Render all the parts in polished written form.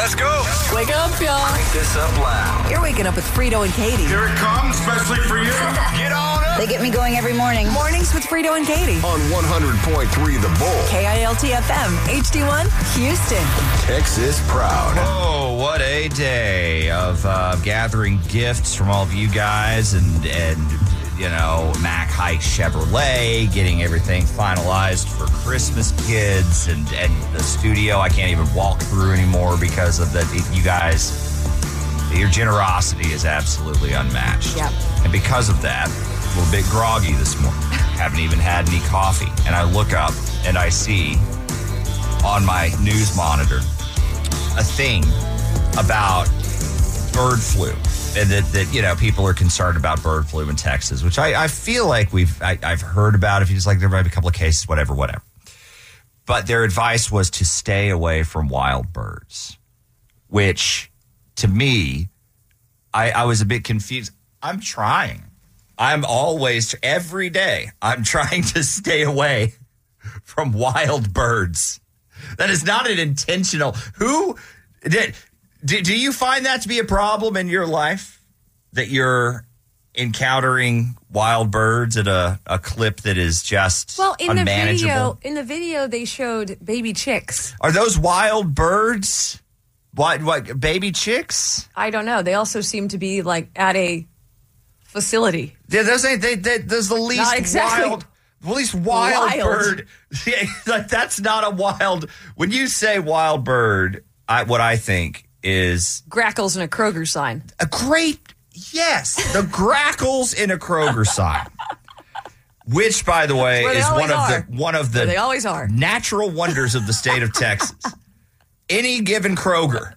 Let's go. Wake up, y'all. Crank this up loud. You're waking up with Frito and Katie. Here it comes, especially for you. Get on up. They get me going every morning. Mornings with Frito and Katie. On 100.3 The Bull. KILT FM, HD1, Houston. Texas proud. Oh, what a day of gathering gifts from all of you guys and you know, Mac Hike Chevrolet, getting everything finalized for Christmas kids and the studio I can't even walk through anymore because of you guys, your generosity is absolutely unmatched. Yep. And because of that, a little bit groggy this morning. Haven't even had any coffee. And I look up and I see on my news monitor a thing about bird flu. And that you know, people are concerned about bird flu in Texas, which I feel like I've heard about. If you just like, there might be a couple of cases, whatever. But their advice was to stay away from wild birds, which to me, I was a bit confused. I'm trying. I'm always, every day, I'm trying to stay away from wild birds. That is not an intentional. Do you find that to be a problem in your life, that you're encountering wild birds at a clip that is just unmanageable? In the video, they showed baby chicks. Are those wild birds? What baby chicks? I don't know. They also seem to be like at a facility. Yeah, those the least Not exactly. wild. The least wild bird. Yeah, like, that's not a wild. When you say wild bird, what I think is grackles in a Kroger sign. A great, yes, the grackles in a Kroger sign, which, by the way, is one of the they always are natural wonders of the state of Texas. Any given Kroger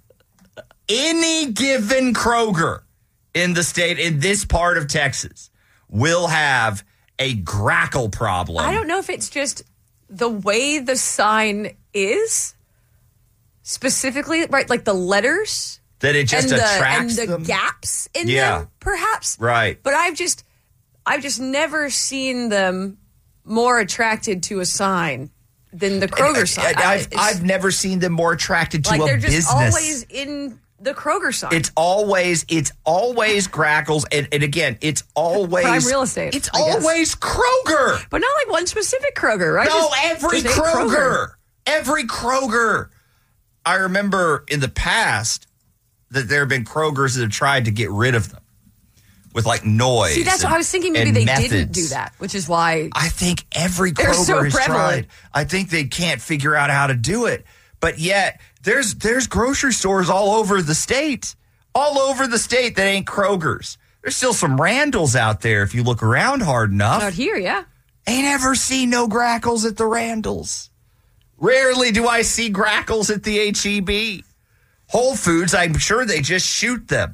in the state, in this part of Texas, will have a grackle problem. I don't know if it's just the way the sign is. Specifically, right, like the letters. That it just attracts them. And the gaps in them, perhaps. Right. But I've just never seen them more attracted to a sign than the Kroger sign. I've never seen them more attracted to like a they're business. just always in the Kroger sign. It's always grackles. And again, it's always prime real estate. It's always Kroger. But not like one specific Kroger, right? No, every Kroger. Every Kroger. I remember in the past that there have been Krogers that have tried to get rid of them with like noise. See, that's what I was thinking. Maybe they didn't do that, which is why I think every Kroger has tried. I think they can't figure out how to do it. But yet there's grocery stores all over the state that ain't Krogers. There's still some Randalls out there if you look around hard enough. Out here, yeah. Ain't ever seen no grackles at the Randalls. Rarely do I see grackles at the H-E-B. Whole Foods, I'm sure they just shoot them.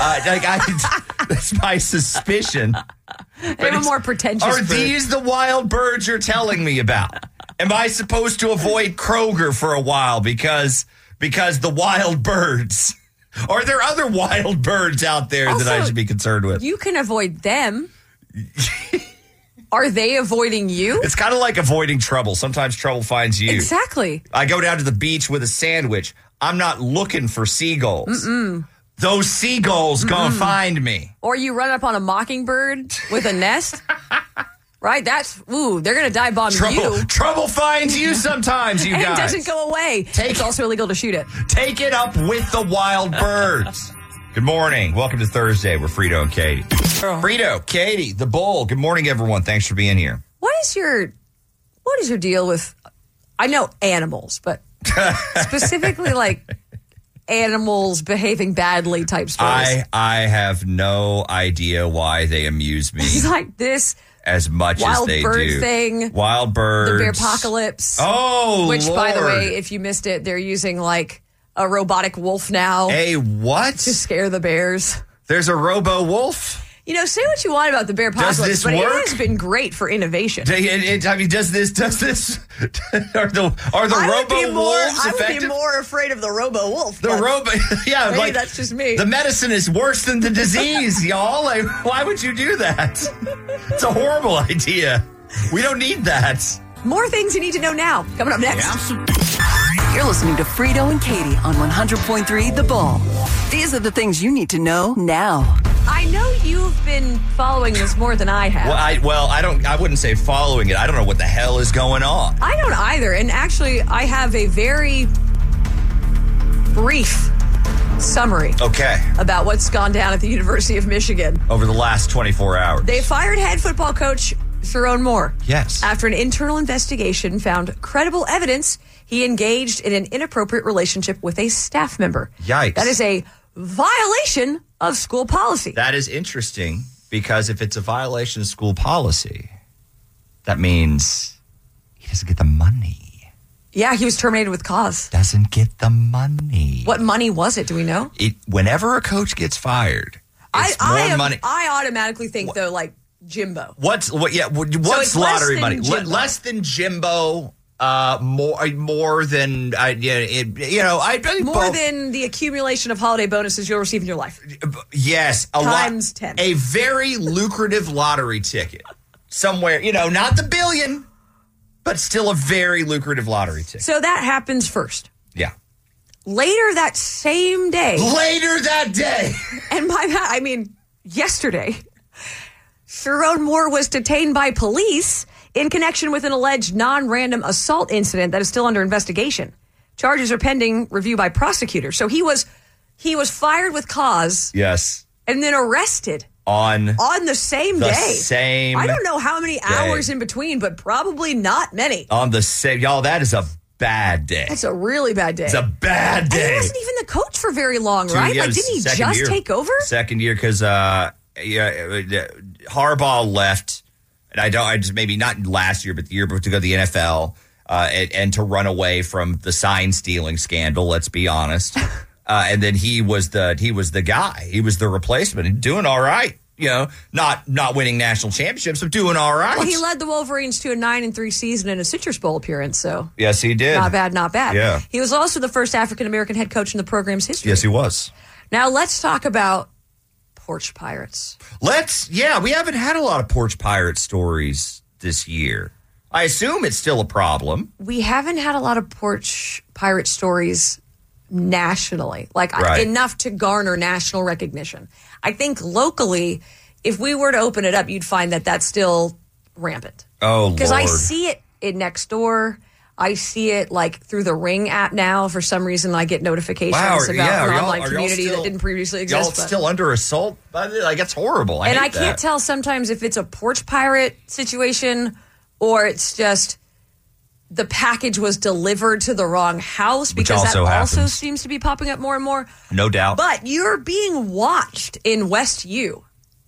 That's my suspicion. They have a more pretentious Are food. these the wild birds you're telling me about? Am I supposed to avoid Kroger for a while because the wild birds? Are there other wild birds out there also, that I should be concerned with? You can avoid them. Are they avoiding you? It's kind of like avoiding trouble. Sometimes trouble finds you. Exactly. I go down to the beach with a sandwich. I'm not looking for seagulls. Those seagulls gonna find me. Or you run up on a mockingbird with a nest. Right? They're gonna dive bomb you. Trouble finds you sometimes, you and guys. It doesn't go away. It's also illegal to shoot it. Take it up with the wild birds. Good morning. Welcome to Thursday. We're Frito and Katie. Frito, Katie, the Bull. Good morning, everyone. Thanks for being here. What is your deal with, I know animals, but specifically like animals behaving badly type stories? I have no idea why they amuse me. It's like this as much as they do. Wild bird thing. Wild birds. The Bearpocalypse. Oh, which, Lord. by the way, if you missed it, they're using like a robotic wolf now. A what? To scare the bears. There's a robo-wolf? You know, say what you want about the Bearpocalypse, but work? it has been great for innovation. Does this? Are the robo-wolves I effective? would be more afraid of the robo-wolf. Yeah, maybe like that's just me. The medicine is worse than the disease, y'all. Like, why would you do that? It's a horrible idea. We don't need that. More things you need to know now. Coming up next. You're listening to Frito and Katie on 100.3 The Bull. These are the things you need to know now. I know you've been following this more than I have. I wouldn't say following it. I don't know what the hell is going on. I don't either. And actually, I have a very brief summary about what's gone down at the University of Michigan over the last 24 hours. They fired head football coach Sharon Moore. Yes. After an internal investigation found credible evidence he engaged in an inappropriate relationship with a staff member. Yikes. That is a violation of school policy. That is interesting because if it's a violation of school policy, that means he doesn't get the money. Yeah, he was terminated with cause. Doesn't get the money. What money was it? Do we know? Whenever a coach gets fired, it's more money. I automatically think, though, like Jimbo. What's lottery money? Less than Jimbo. More than more than the accumulation of holiday bonuses you'll receive in your life. Yes, times 10. A very lucrative lottery ticket somewhere. Not the billion, but still a very lucrative lottery ticket. So that happens first. Yeah. Later that same day. And by that I mean yesterday. Sharon Moore was detained by police in connection with an alleged non-random assault incident that is still under investigation. Charges are pending review by prosecutors. So he was fired with cause. Yes. And then arrested on the same day. I don't know how many hours in between, but probably not many. On the same, y'all, that is a bad day. That's a really bad day. It's a bad day. And he wasn't even the coach for very long, right? Didn't he just take over? Second year, because Harbaugh left. And I just maybe not last year, but the year before to go to the NFL and to run away from the sign stealing scandal. Let's be honest. And then he was the guy. He was the replacement and doing all right. Not winning national championships, but doing all right. Well, he led the Wolverines to a 9-3 season and a Citrus Bowl appearance. So yes, he did. Not bad, not bad. Yeah. He was also the first African American head coach in the program's history. Yes, he was. Now let's talk about porch pirates. We haven't had a lot of porch pirate stories this year. I assume it's still a problem. We haven't had a lot of porch pirate stories nationally, enough to garner national recognition. I think locally, if we were to open it up, you'd find that that's still rampant. Oh, Lord. Because I see it in Nextdoor. I see it through the Ring app now. For some reason, I get notifications about an online community that didn't previously exist. Y'all still under assault? It's horrible. I can't tell sometimes if it's a porch pirate situation or it's just the package was delivered to the wrong house, because that also seems to be popping up more and more. No doubt. But you're being watched in West U.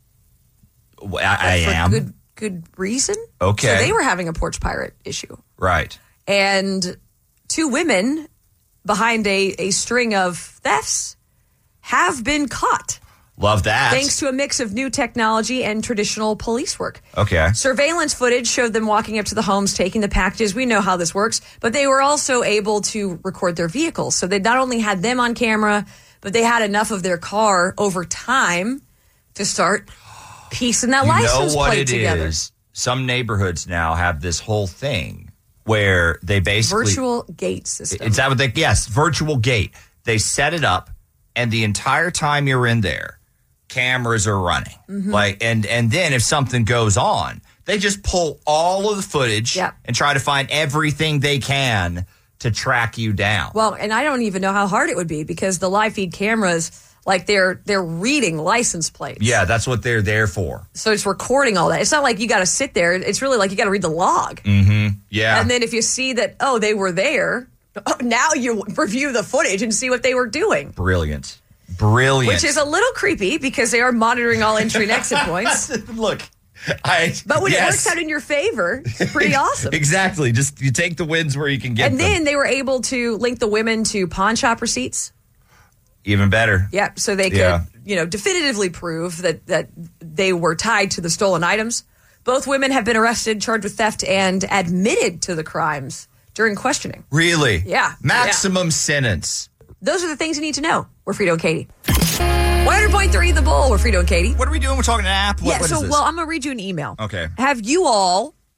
I am. Good reason. Okay. So they were having a porch pirate issue. Right. And 2 women behind a string of thefts have been caught. Love that. Thanks to a mix of new technology and traditional police work. Okay. Surveillance footage showed them walking up to the homes, taking the packages. We know how this works. But they were also able to record their vehicles. So they not only had them on camera, but they had enough of their car over time to start piecing that license plate together. It is? Some neighborhoods now have this whole thing where they basically... Virtual gate system. Is that what yes, virtual gate. They set it up, and the entire time you're in there, cameras are running. Mm-hmm. And then if something goes on, they just pull all of the footage and try to find everything they can to track you down. Well, and I don't even know how hard it would be, because the live feed cameras, they're reading license plates. Yeah, that's what they're there for. So it's recording all that. It's not like you got to sit there. It's really like you got to read the log. Mm-hmm. Yeah. And then if you see that, they were there, now you review the footage and see what they were doing. Brilliant. Which is a little creepy, because they are monitoring all entry and exit points. Look, but when it works out in your favor, it's pretty awesome. Exactly. Just you take the wins where you can get them. And then they were able to link the women to pawn shop receipts. Even better. Yeah, so they could, definitively prove that they were tied to the stolen items. Both women have been arrested, charged with theft, and admitted to the crimes during questioning. Really? Yeah. Maximum sentence. Those are the things you need to know. We're Frito and Katie. 100.3 The Bull. We're Frito and Katie. What are we doing? We're talking an app? What is this? I'm going to read you an email. Okay. Have you all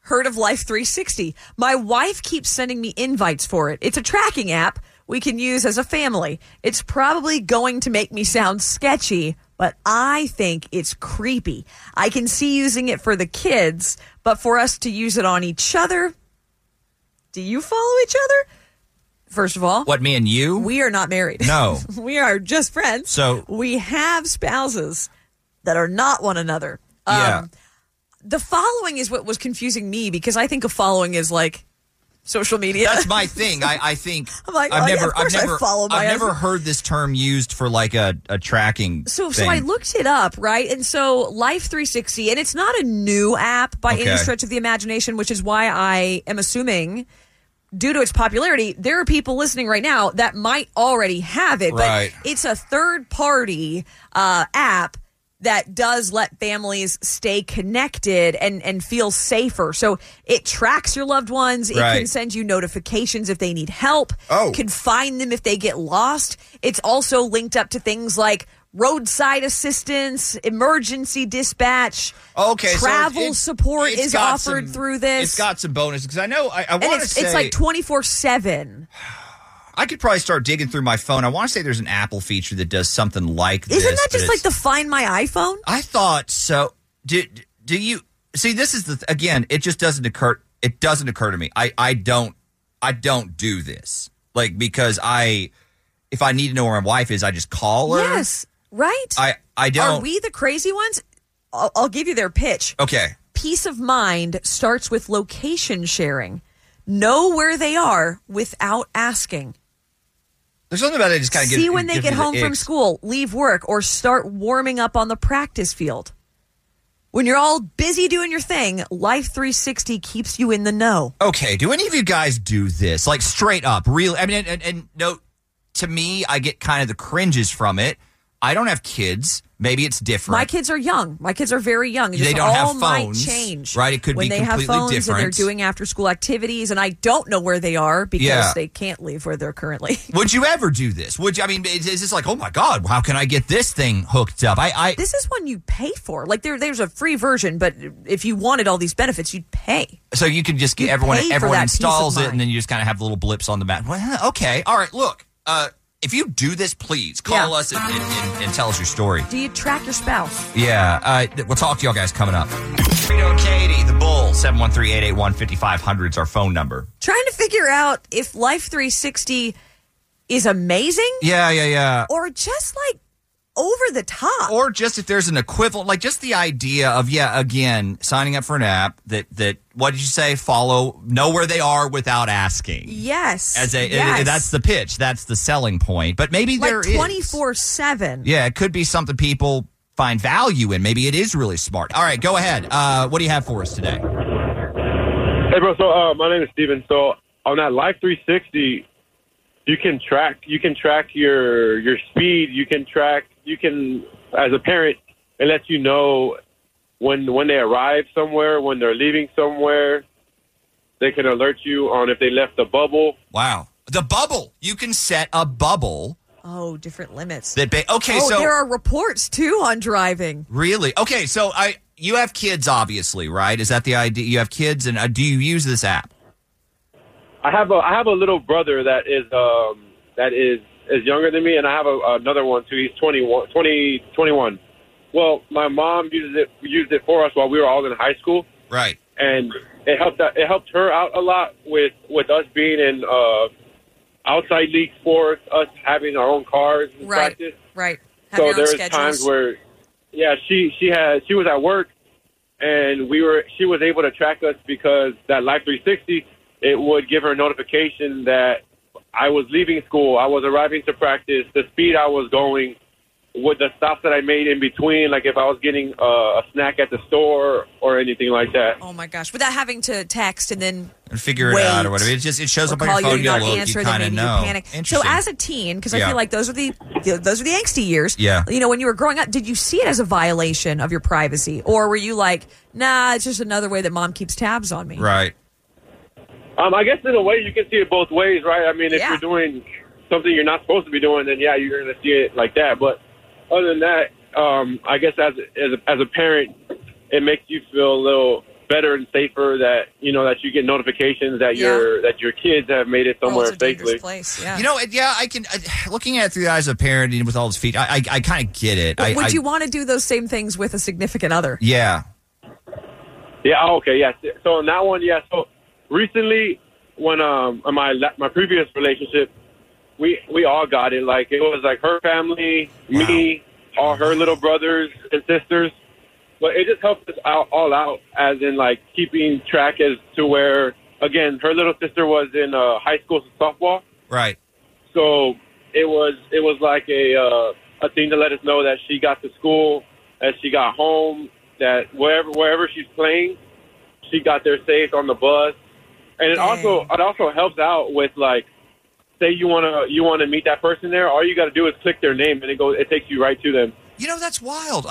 heard of Life 360. My wife keeps sending me invites for it. It's a tracking app we can use as a family. It's probably going to make me sound sketchy, but I think it's creepy. I can see using it for the kids, but for us to use it on each other, do you follow each other? First of all, What, me and you? we are not married. No. We are just friends. So- we have spouses that are not one another. Yeah. The following is what was confusing me because I think of following as like social media. That's my thing. I think I'm like, I've oh, yeah, never, of course I follow my I've never husband. heard this term used for like a tracking. So thing. I looked it up, right? And so Life 360, and it's not a new app by any Okay. stretch of the imagination, which is why I am assuming, due to its popularity, there are people listening right now that might already have it. Right. But it's a third-party app that does let families stay connected and feel safer. So it tracks your loved ones. It Right. can send you notifications if they need help. Oh. Can find them if they get lost. It's also linked up to things like roadside assistance, emergency dispatch, Okay, so travel it's- support it's is got offered some- through this. It's got some bonuses because I know I and want to it's, say it's like 24/7. I could probably start digging through my phone. I want to say there's an Apple feature that does something like this. Isn't that but just like it's- the Find My iPhone? I thought so. Do you see? This is the again. It just doesn't occur. It doesn't occur to me. I don't do this like because if I need to know where my wife is, I just call her. Yes, right? I don't. Are we the crazy ones? I'll give you their pitch. Okay. Peace of mind starts with location sharing. Know where they are without asking. There's something about it. Just kind of See when they get home from school, leave work, or start warming up on the practice field. When you're all busy doing your thing, Life 360 keeps you in the know. Okay, do any of you guys do this? Like straight up, real? I mean, and no, to me, I get kind of the cringes from it. I don't have kids. Maybe it's different. My kids are young. My kids are very young. They This don't have all might phones, change. right? It could when be they have completely phones and they're different. doing after school activities, and I don't know where they are because Yeah. they can't leave where they're currently. Would you ever do this? Would you? I mean, is this like, oh my God, how can I get this thing hooked up? This is one you pay for. Like there's a free version, but if you wanted all these benefits, you'd pay. So you can just get You everyone pay for everyone that peace of installs it, mind. and then you just kind of have little blips on the map. Well, okay, all right. Look, if you do this, please call Yeah. us and tell us your story. Do you track your spouse? Yeah, we'll talk to y'all guys coming up. Rito and Katie, the Bull, 713-881-5500 is our phone number. Trying to figure out if Life 360 is amazing Yeah. or just like over the top. Or just if there's an equivalent, like just the idea of, again, signing up for an app that what did you say? Know where they are without asking. Yes. Yes. That's the pitch. That's the selling point. But maybe like there is. 24/7. Yeah, it could be something people find value in. Maybe it is really smart. All right, go ahead. What do you have for us today? Hey, bro. So my name is Steven. So on that Life 360, you can track your speed. You can as a parent, it lets you know when they arrive somewhere, when they're leaving somewhere. They can alert you on if they left the bubble. Wow. The bubble. You can set a bubble. Oh, different limits. So there are reports too on driving. Really? Okay, so you have kids, obviously, right? Is that the idea? You have kids, and do you use this app? I have a little brother that is younger than me, and I have another one too. He's 21. Well, my mom used it for us while we were all in high school, Right. and it helped her out a lot with us being in outside league sports, us having our own cars in practice. Right. Have So your own there's schedules. times where, she was at work, and she was able to track us because that Life 360, it would give her a notification that I was leaving school, I was arriving to practice, the speed I was going, with the stops that I made in between, like if I was getting a snack at the store or anything like that. Oh my gosh! Without having to text and then Figure it wait, out or whatever. It shows or up on your call phone. you, You not look, answer, you then kind of maybe know. you panic. So Interesting. as a teen, because I Yeah. feel like those are the angsty years. Yeah. When you were growing up, did you see it as a violation of your privacy, or were you like, nah, it's just another way that mom keeps tabs on me? Right. I guess in a way you can see it both ways, right? I mean, if Yeah. you're doing something you're not supposed to be doing, then yeah, you're going to see it like that. But other than that, I guess as a parent, it makes you feel a little better and safer that that you get notifications that your kids have made it somewhere safely. Place, yeah. I can. Looking at it through the eyes of parenting with all his feet, I kind of get it. But would you want to do those same things with a significant other? Yeah. Yeah. Oh, okay. Yeah. So on that one, yeah. So recently, when my previous relationship, we all got it. Like it was like her family, me, all her little brothers and sisters. But it just helped us all out, as in like keeping track as to where, again, her little sister was in high school softball. Right. So it was like a thing to let us know that she got to school, that she got home, that wherever she's playing, she got there safe on the bus. And it also helps out with, like, say you wanna meet that person there, all you got to do is click their name and it takes you right to them. That's wild.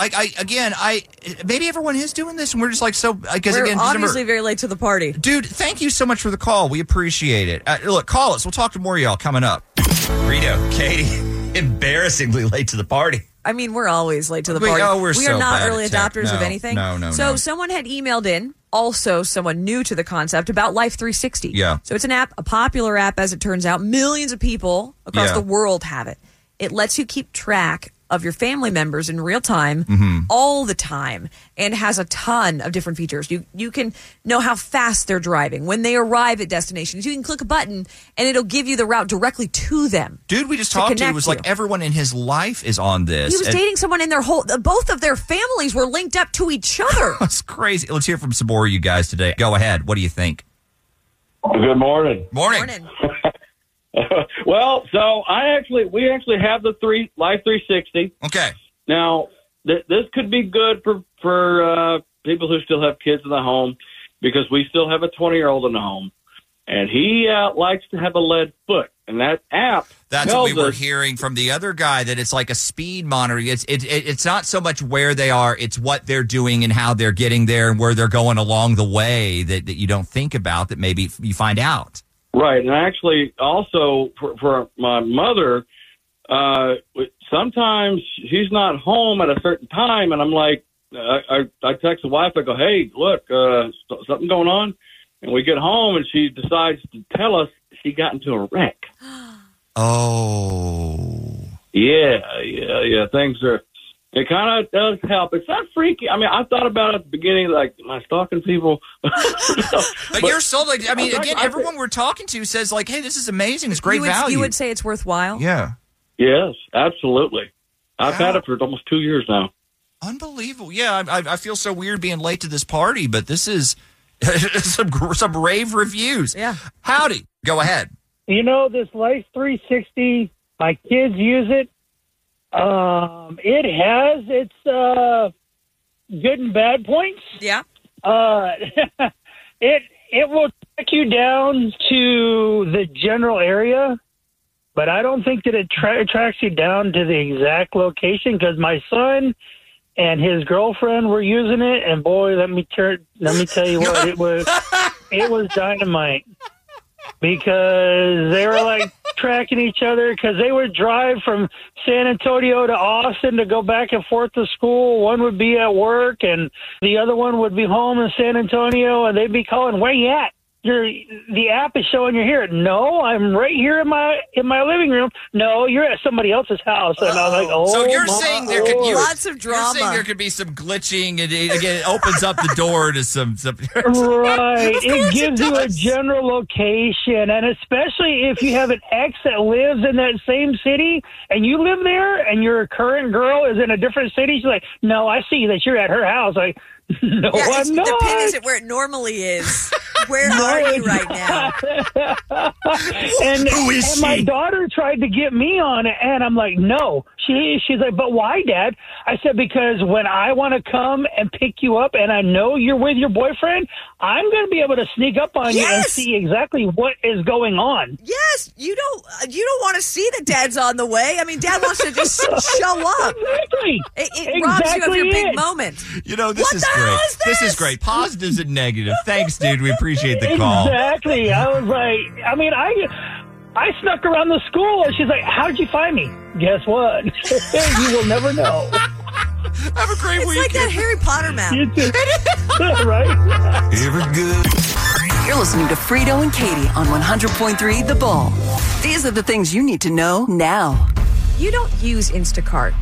Maybe everyone is doing this, and we're just like we're obviously very late to the party. Dude, thank you so much for the call. We appreciate it. Look, call us. We'll talk to more of y'all coming up. Rito, Katie, embarrassingly late to the party. I mean, we're always late to the party. We are not early adopters of anything. No. So someone had emailed in, also someone new to the concept, about Life 360. Yeah. So it's an app, a popular app, as it turns out. Millions of people across the world have it. It lets you keep track of your family members in real time, all the time, and has a ton of different features. You can know how fast they're driving, when they arrive at destinations. You can click a button, and it'll give you the route directly to them. Dude, we just talked to was like everyone in his life is on this. He was dating someone in both of their families were linked up to each other. That's crazy. Let's hear from some more of you guys today. Go ahead. What do you think? Good morning. Morning. Well, so we actually have the Life 360. Okay. Now, this could be good for people who still have kids in the home, because we still have a 20-year-old in the home, and he likes to have a lead foot. And that app That's what we were hearing from the other guy, that it's like a speed monitor. It's not so much where they are, it's what they're doing and how they're getting there and where they're going along the way that you don't think about, that maybe you find out. Right, and actually, also for my mother, sometimes she's not home at a certain time, and I'm like, I text the wife, I go, hey, look, something going on? And we get home, and she decides to tell us she got into a wreck. Oh. Yeah, things are... It kind of does help. It's not freaky. I mean, I thought about it at the beginning, like, am I stalking people? But you're so, like, I mean, again, everyone we're talking to says, like, hey, this is amazing. It's great value. You would say it's worthwhile? Yeah. Yes, absolutely. I've had it for almost 2 years now. Unbelievable. Yeah, I feel so weird being late to this party, but this is some rave reviews. Yeah. Howdy. Go ahead. This Life 360, my kids use it. It has its good and bad points. Yeah. It will track you down to the general area, but I don't think that it tracks you down to the exact location, because my son and his girlfriend were using it, and boy, let me tell you what, it was dynamite. Because they were like tracking each other, because they would drive from San Antonio to Austin to go back and forth to school. One would be at work and the other one would be home in San Antonio, and they'd be calling, where you at? The app is showing you're here. No, I'm right here in my living room. No, you're at somebody else's house. And I was like, oh, so you're saying there could be lots of drama. You're saying there could be some glitching, and again, it opens up the door to some. Right, it gives you a general location, and especially if you have an ex that lives in that same city, and you live there, and your current girl is in a different city. She's like, no, I see that you're at her house. Like, no, I'm not. The pin isn't where it normally is. Where are you right now? And my daughter tried to get me on it, and I'm like, no. She's like, but why, Dad? I said, because when I want to come and pick you up and I know you're with your boyfriend, I'm going to be able to sneak up on you and see exactly what is going on. Yes, you don't want to see that Dad's on the way. I mean, Dad wants to just show up. Exactly. It robs you of your big moment. This is great. This is great. Positives and negatives. Thanks, dude. We appreciate the call. Exactly. I was like, I snuck around the school, and she's like, how'd you find me? Guess what? You will never know. Have a great It's weekend. like that Harry Potter map. You too. Right? Ever good? You're listening to Frito and Katie on 100.3 The Bull. These are the things you need to know now. You don't use Instacart.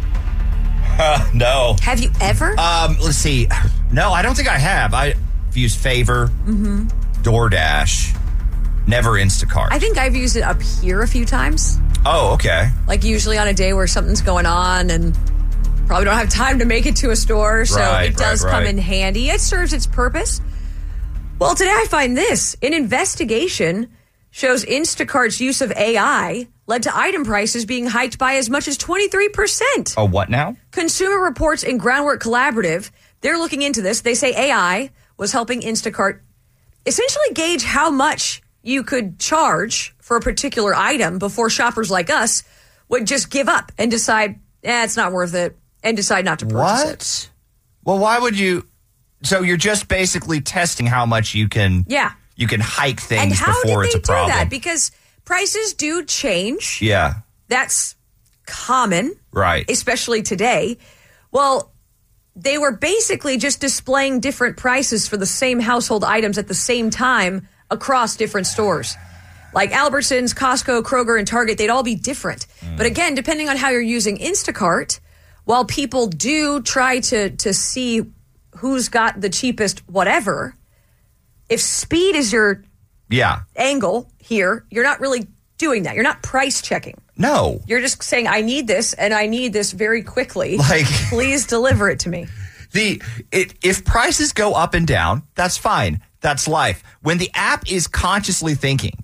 No. Have you ever? Let's see. No, I don't think I have. I've used Favor, DoorDash, never Instacart. I think I've used it up here a few times. Oh, okay. Like usually on a day where something's going on and probably don't have time to make it to a store. So Right, it does right, come right. in handy. It serves its purpose. Well, today I find this. An investigation shows Instacart's use of AI led to item prices being hiked by as much as 23%. Oh, what now? Consumer Reports and Groundwork Collaborative, they're looking into this. They say AI was helping Instacart essentially gauge how much you could charge for a particular item before shoppers like us would just give up and decide, it's not worth it, and decide not to purchase it. Well, why would you? So you're just basically testing how much you can. Yeah. You can hike things And how before did it's they a problem. do that? Because prices do change. Yeah. That's common. Right. Especially today. Well, they were basically just displaying different prices for the same household items at the same time across different stores. Like Albertsons, Costco, Kroger, and Target, they'd all be different. But again, depending on how you're using Instacart, while people do try to see who's got the cheapest whatever, if speed is your Yeah. angle here, you're not really doing that. You're not price checking. No. You're just saying, I need this, and I need this very quickly. Like- please deliver it to me. If prices go up and down, that's fine. That's life. When the app is consciously thinking,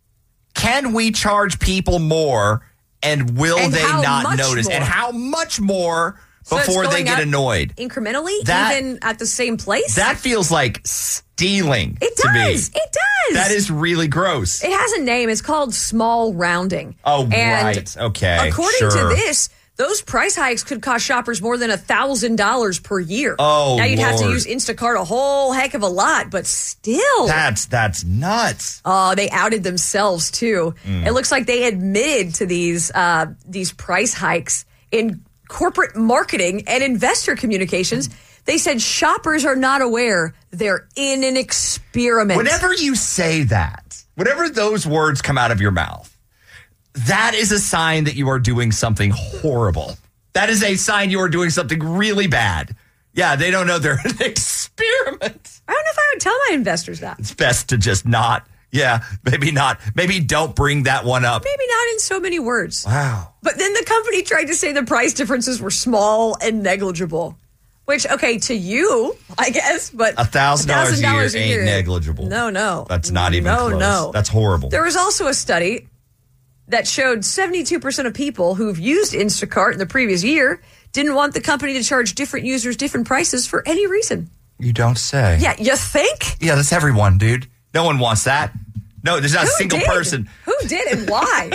can we charge people more and will And they how not much notice? more? And how much more So it's before they going get up annoyed? Incrementally, That- even at the same place? That feels like stealing It to me. does. It does. That is really gross. It has a name. It's called small rounding. Oh, And right. Okay. According sure. to this, those price hikes could cost shoppers more than $1,000 per year. Oh, now you'd have to Lord. use Instacart a whole heck of a lot, but still. That's nuts. Oh, they outed themselves too. It looks like they admitted to these price hikes in corporate marketing and investor communications. They said shoppers are not aware they're in an experiment. Whenever you say that, whenever those words come out of your mouth, that is a sign that you are doing something horrible. That is a sign you are doing something really bad. Yeah, they don't know they're an experiment. I don't know if I would tell my investors that. It's best to just not. Yeah, maybe not. Maybe don't bring that one up. Maybe not in so many words. Wow. But then the company tried to say the price differences were small and negligible. Which, okay, to you, I guess, but $1,000 a year ain't negligible. No. That's not even close. No. That's horrible. There was also a study that showed 72% of people who've used Instacart in the previous year didn't want the company to charge different users different prices for any reason. You don't say. Yeah, you think? Yeah, that's everyone, dude. No one wants that. No, there's not a Who single did? person. Who did and why?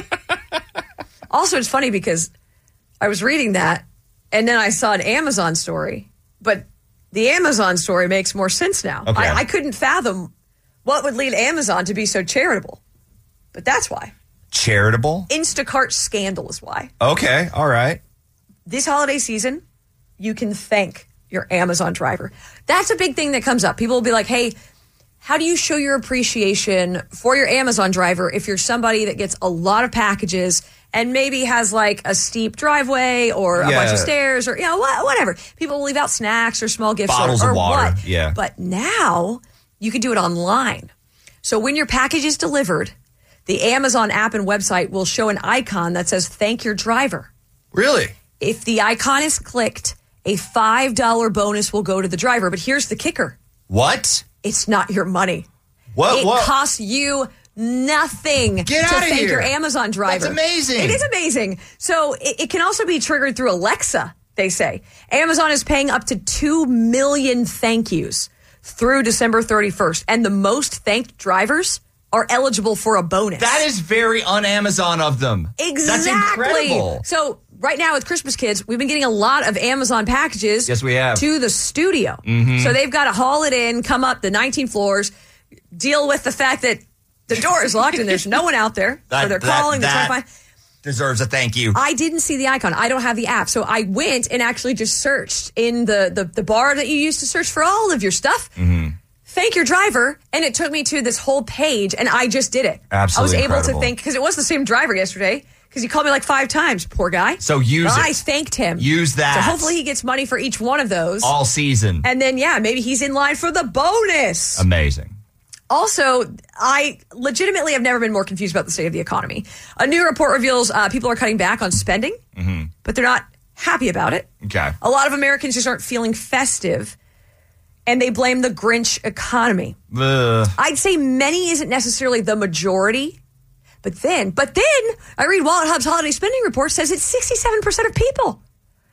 Also, it's funny because I was reading that and then I saw an Amazon story, but the Amazon story makes more sense now. Okay. I couldn't fathom what would lead Amazon to be so charitable, but that's why. Charitable? Instacart scandal is why. Okay, all right. This holiday season, you can thank your Amazon driver. That's a big thing that comes up. People will be like, hey, how do you show your appreciation for your Amazon driver if you're somebody that gets a lot of packages and maybe has like a steep driveway or a bunch of stairs or, whatever. People will leave out snacks or small gifts Bottles or of water. what. Yeah. But now you can do it online. So when your package is delivered, the Amazon app and website will show an icon that says thank your driver. Really? If the icon is clicked, a $5 bonus will go to the driver. But here's the kicker. What? It's not your money. What? It costs you nothing Get to outta thank here. your Amazon driver. That's amazing. It is amazing. So it can also be triggered through Alexa, they say. Amazon is paying up to 2 million thank yous through December 31st. And the most thanked drivers are eligible for a bonus. That is very un-Amazon of them. Exactly. That's incredible. So right now with Christmas Kids, we've been getting a lot of Amazon packages. Yes, we have. To the studio. So they've got to haul it in, come up the 19 floors, deal with the fact that the door is locked and there's no one out there. So they're calling, they're trying to find. deserves a thank you. I didn't see the icon. I don't have the app. So I went and actually just searched in the bar that you use to search for all of your stuff. Mm-hmm. Thank your driver. And it took me to this whole page, and I just did it. Absolutely I was able incredible. to thank, because it was the same driver yesterday, because he called me like 5 times. Poor guy. So use it. I thanked him. Use that. So hopefully he gets money for each one of those. All season. And then, maybe he's in line for the bonus. Amazing. Also, I legitimately have never been more confused about the state of the economy. A new report reveals people are cutting back on spending, but they're not happy about it. Okay. A lot of Americans just aren't feeling festive, and they blame the Grinch economy. I'd say many isn't necessarily the majority, but then I read Wallet Hub's holiday spending report says it's 67% of people.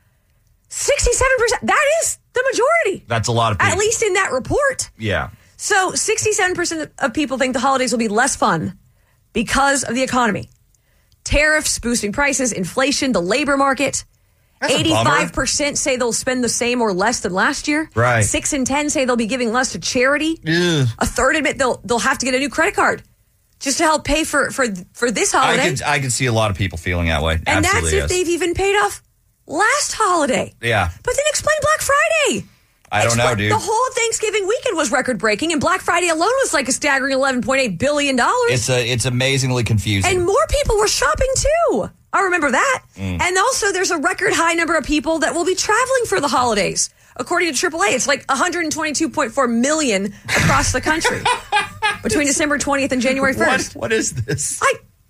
67%. That is the majority. That's a lot of people. At least in that report. Yeah. So 67% of people think the holidays will be less fun because of the economy. Tariffs, boosting prices, inflation, the labor market. That's a 85% say they'll spend the same or less than last year. Right. 6 in 10 say they'll be giving less to charity. Ugh. A third admit they'll have to get a new credit card just to help pay for this holiday. I could see a lot of people feeling that way. And Absolutely that's if they've even paid off last holiday. Yeah. But then explain Black Friday. I don't know, dude. The whole Thanksgiving weekend was record-breaking, and Black Friday alone was like a staggering $11.8 billion. It's amazingly confusing. And more people were shopping, too. I remember that. And also, there's a record high number of people that will be traveling for the holidays. According to AAA, it's like 122.4 million across the country between December 20th and January 1st. What is this?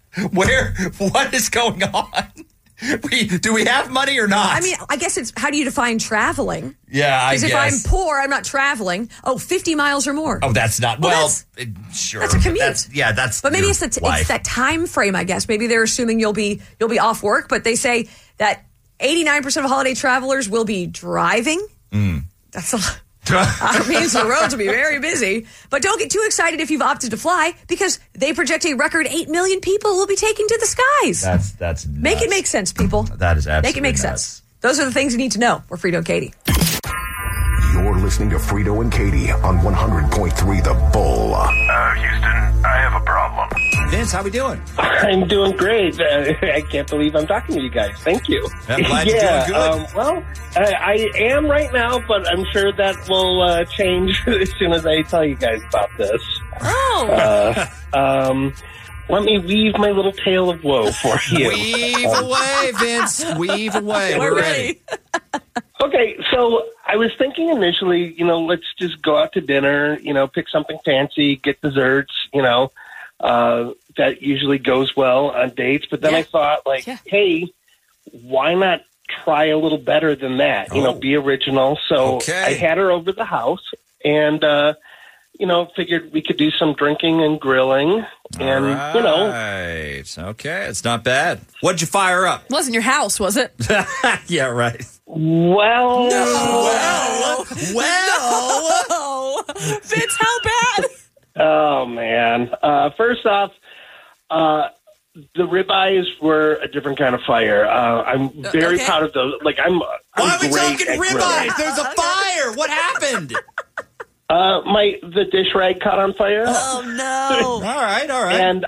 What is going on? Do we have money or not? I mean, I guess it's, how do you define traveling? Yeah, I guess. Because if I'm poor, I'm not traveling. 50 miles or more. Oh, that's not, sure. That's a commute. But maybe it's that time frame, I guess. Maybe they're assuming you'll be off work, but they say that 89% of holiday travelers will be driving. That's a lot. That means the roads will be very busy. But don't get too excited if you've opted to fly, because they project a record 8 million people will be taken to the skies. That's nuts. Make it make sense, people. That is absolutely Make it make nuts. sense. Those are the things you need to know. We're Frito and Katie. You're listening to Frito and Katie on 100.3 The Bull. Houston, I have a problem. Vince, how we doing? I'm doing great. I can't believe I'm talking to you guys. Thank you. I'm glad you're doing good. I am right now, but I'm sure that will change as soon as I tell you guys about this. Let me weave my little tale of woe for you. Weave away, Vince. Weave away. We're ready. Okay, so I was thinking initially, let's just go out to dinner, pick something fancy, get desserts, that usually goes well on dates. But then I thought, hey, why not try a little better than that? Be original. So I had her over the house and, figured we could do some drinking and grilling. And, Right. Okay, it's not bad. What'd you fire up? Wasn't your house, was it? Yeah, right. Well. No. Vince, how bad? Oh, man. First off, the ribeyes were a different kind of fire. I'm very proud of those. I'm Why are we great talking at ribeyes? grilling. There's a fire. What happened? The dish rag caught on fire. Oh, no. All right. And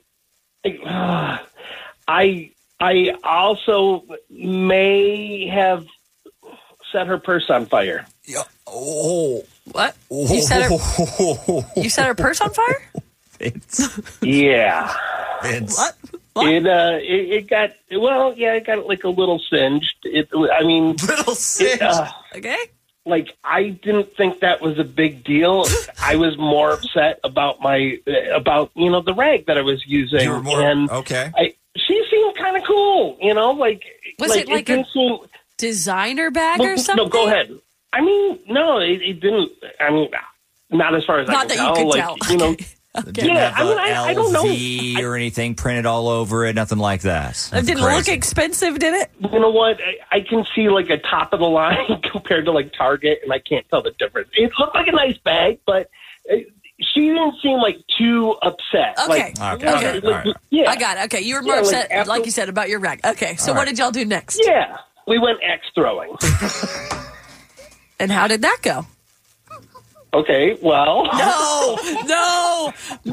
I also may have set her purse on fire. Oh. What? You set her purse on fire? Vince. Yeah. Vince. What? It got like a little singed. Little singed. Okay. I didn't think that was a big deal. I was more upset about the rag that I was using. You were more, and okay. She seemed kind of cool, Was it like a designer bag or something? No, go ahead. No, it didn't. Not as far as I can tell. Not that you could tell. Didn't Yeah, have I don't know. LV or anything printed all over it, nothing like that. It didn't look expensive, did it? You know what? I can see a top of the line compared to Target, and I can't tell the difference. It looked like a nice bag, but she didn't seem too upset. Okay. All right. Yeah, I got it. Okay, you were more upset, like you said, about your rag. Okay, so what did y'all do next? Yeah, we went axe throwing. And how did that go? Okay, well. No.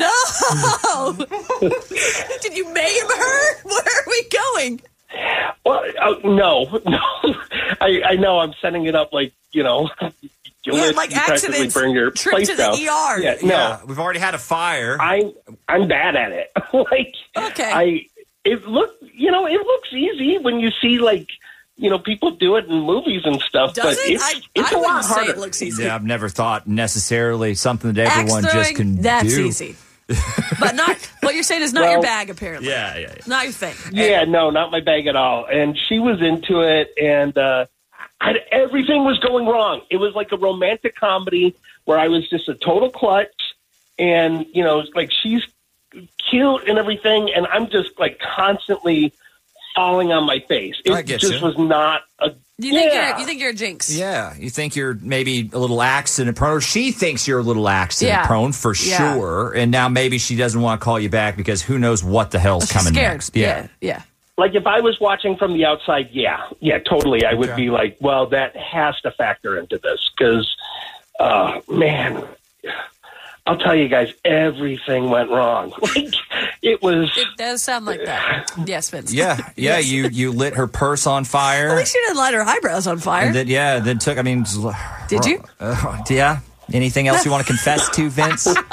Did you maim her? Where are we going? Well, no. I know I'm setting it up like, you'll like accidents. Burn your Trip place to the down. ER. Yeah, no. Yeah, we've already had a fire. I'm bad at it. Okay. It looks easy when you see people do it in movies and stuff. Does but it? It's a lot harder. It looks easy. Yeah, I've never thought necessarily something that everyone just can that's do. easy. But not what you're saying is not your bag, apparently. Yeah. Not your thing. Yeah, no, not my bag at all. And she was into it, and everything was going wrong. It was like a romantic comedy where I was just a total klutz, and she's cute and everything, and I'm just constantly falling on my face. It just was not a. You think you're a jinx? Yeah, you think you're maybe a little accident prone. Or she thinks you're a little accident prone for sure, and now maybe she doesn't want to call you back because who knows what the hell's coming next. Yeah. Like if I was watching from the outside, totally, I would be like, well, that has to factor into this because, man. I'll tell you guys, everything went wrong. It does sound like that. Yes, Vince. Yeah. Yes. You lit her purse on fire. At least you didn't light her eyebrows on fire. And then took. Did you? Yeah. Anything else you want to confess to, Vince? No,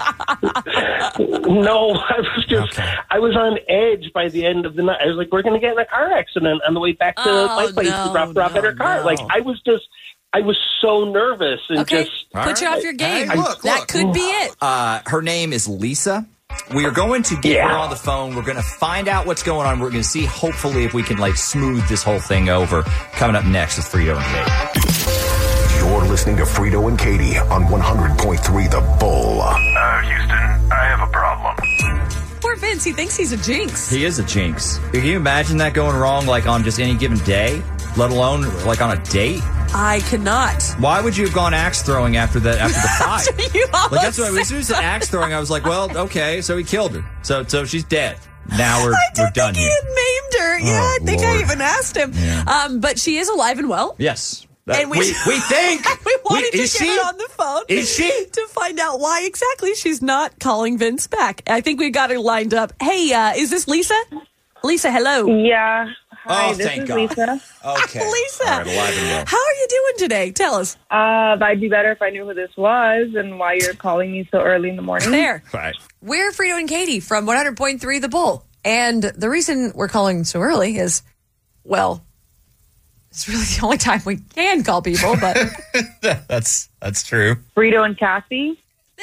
I was on edge by the end of the night. I was like, we're going to get in a car accident on the way back to my place to drop at her car. No. I was so nervous and put you off your game. Hey, look. That could be it. Her name is Lisa. We are going to get her on the phone. We're going to find out what's going on. We're going to see, hopefully, if we can smooth this whole thing over. Coming up next with Frito and Katie. You're listening to Frito and Katie on 100.3 The Bull. Houston, I have a problem. Poor Vince. He thinks he's a jinx. He is a jinx. Can you imagine that going wrong on just any given day, let alone on a date? I cannot. Why would you have gone axe throwing after the fight? You that's what as soon as axe throwing, I was like, well, okay, so he killed her. So she's dead. Now we're done here. He had maimed her. I think I even asked him. Yeah. But she is alive and well. Yes. And we think. We wanted to get her on the phone. Is she? To find out why exactly she's not calling Vince back. I think we got her lined up. Hey, is this Lisa? Lisa, hello. Yeah. Hi, this thank is God. Lisa. Okay. Lisa. All right, alive and well. How are you doing today? Tell us. I'd be better if I knew who this was and why you're calling me so early in the morning. There. Right. We're Frito and Katie from 100.3 The Bull. And the reason we're calling so early is, well, it's really the only time we can call people, but... That's true. Frito and Kathy?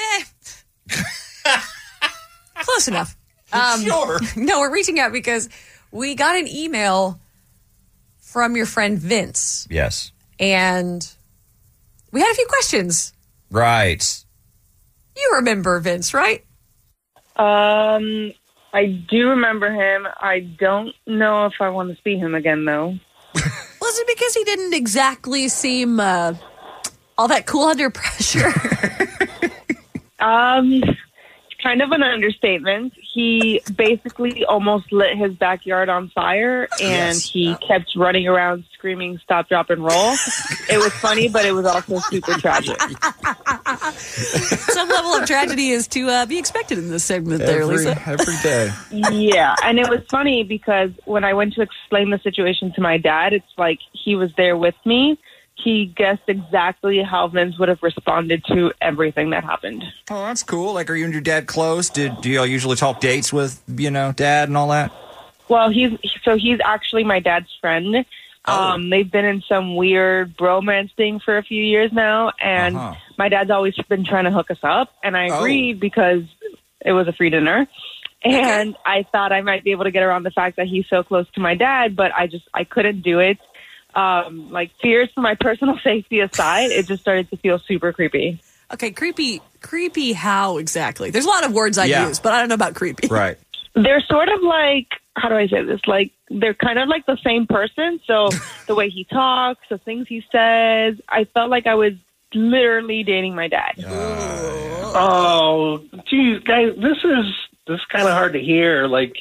Close enough. Sure. No, we're reaching out because we got an email from your friend Vince. Yes. And we had a few questions. Right. You remember Vince, right? I do remember him. I don't know if I want to see him again, though. Was it because he didn't exactly seem all that cool under pressure? Kind of an understatement. He basically almost lit his backyard on fire, and he kept running around screaming, "Stop, drop, and roll." It was funny, but it was also super tragic. Some level of tragedy is to be expected in this segment there, Lisa. Every day. Yeah, and it was funny because when I went to explain the situation to my dad, it's like he was there with me. He guessed exactly how Vince would have responded to everything that happened. Oh, that's cool. Are you and your dad close? Do y'all usually talk dates with, Dad and all that? Well, he's actually my dad's friend. They've been in some weird bromance thing for a few years now, and my dad's always been trying to hook us up, and I agreed because it was a free dinner. And I thought I might be able to get around the fact that he's so close to my dad, but I couldn't do it. Fears for my personal safety aside, it just started to feel super creepy. Okay, creepy how exactly? There's a lot of words I use, but I don't know about creepy. Right. They're sort of like, how do I say this? They're kind of like the same person. So the way he talks, the things he says, I felt like I was literally dating my dad. Oh, geez, guys, this is kind of hard to hear.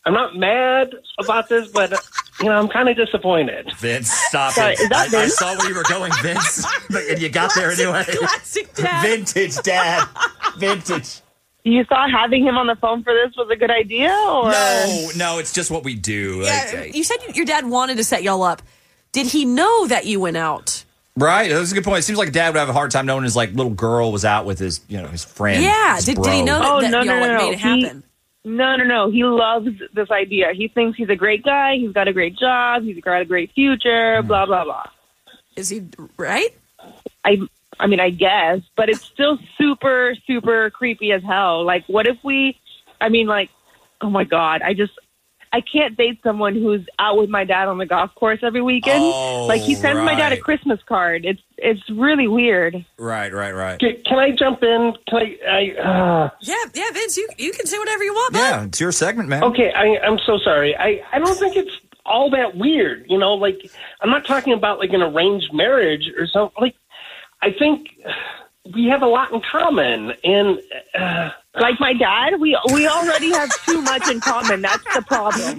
I'm not mad about this, but I'm kind of disappointed. Vince, stop Sorry, it. is that I Vince? saw where you were going, Vince, and you got there anyway. Classic dad. Vintage dad. Vintage. You thought having him on the phone for this was a good idea, or No, it's just what we do. Yeah, you said your dad wanted to set y'all up. Did he know that you went out? Right, that's a good point. It seems like Dad would have a hard time knowing his little girl was out with his his friend. Yeah, his did bro. he know that, Oh, that no, y'all no, no, made it happen? No. He loves this idea. He thinks he's a great guy. He's got a great job. He's got a great future. Blah blah blah. Is he right? I mean, I guess, but it's still super, super creepy as hell. Like, what if we? I mean, like, oh my god, I can't date someone who's out with my dad on the golf course every weekend. Like, he sends my dad a Christmas card. It's really weird. Right. Can I jump in? Yeah, Vince, you can say whatever you want, bud. Yeah, it's your segment, man. Okay, I'm so sorry. I don't think it's all that weird. Like, I'm not talking about like an arranged marriage or something. Like, I think we have a lot in common, and like my dad, we already have too much in common. That's the problem.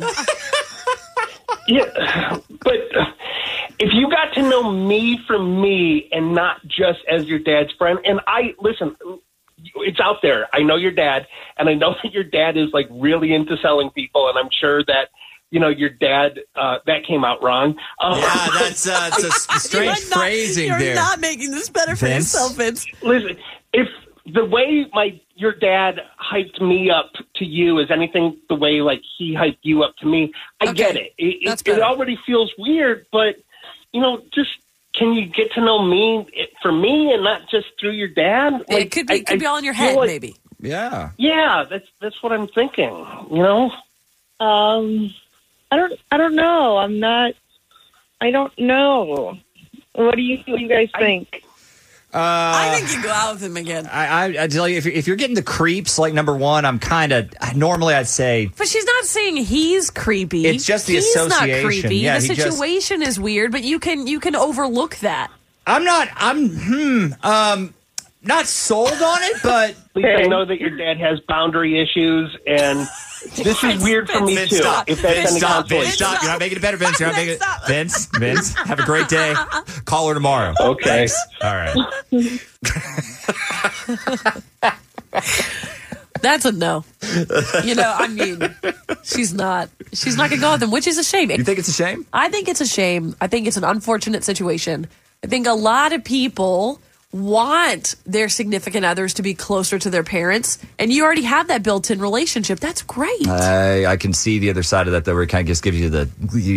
Yeah, but if you got to know me from me and not just as your dad's friend, and listen, it's out there. I know your dad, and I know that your dad is like really into selling people, and I'm sure that your dad, that came out wrong. Yeah, that's a strange phrasing there. You're not making this better for yourself, Vince. Listen, if the way your dad hyped me up to you is anything the way like he hyped you up to me, I get it. It already feels weird, but just can you get to know me for me and not just through your dad? It could be all in your head, maybe. Yeah. Yeah, that's what I'm thinking. I don't know. I don't know. What do you guys think? I think you go out with him again. I tell you, if you're getting the creeps, like number one, I'm normally I'd say. But she's not saying he's creepy. It's just the he's association. Not creepy. Yeah, the situation is weird, but you can overlook that. I'm not sold on it, but at least I know that your dad has boundary issues, and this is weird for me too. If that's any consolation. Stop! You're not making it better, Vince. You're not making it. Vince, have a great day. Call her tomorrow. Okay. Thanks. All right. That's a no. She's not going to go with him, which is a shame. You think it's a shame? I think it's a shame. I think it's an unfortunate situation. I think a lot of people want their significant others to be closer to their parents, and you already have that built-in relationship. That's great. I can see the other side of that, though, where it kind of just gives you the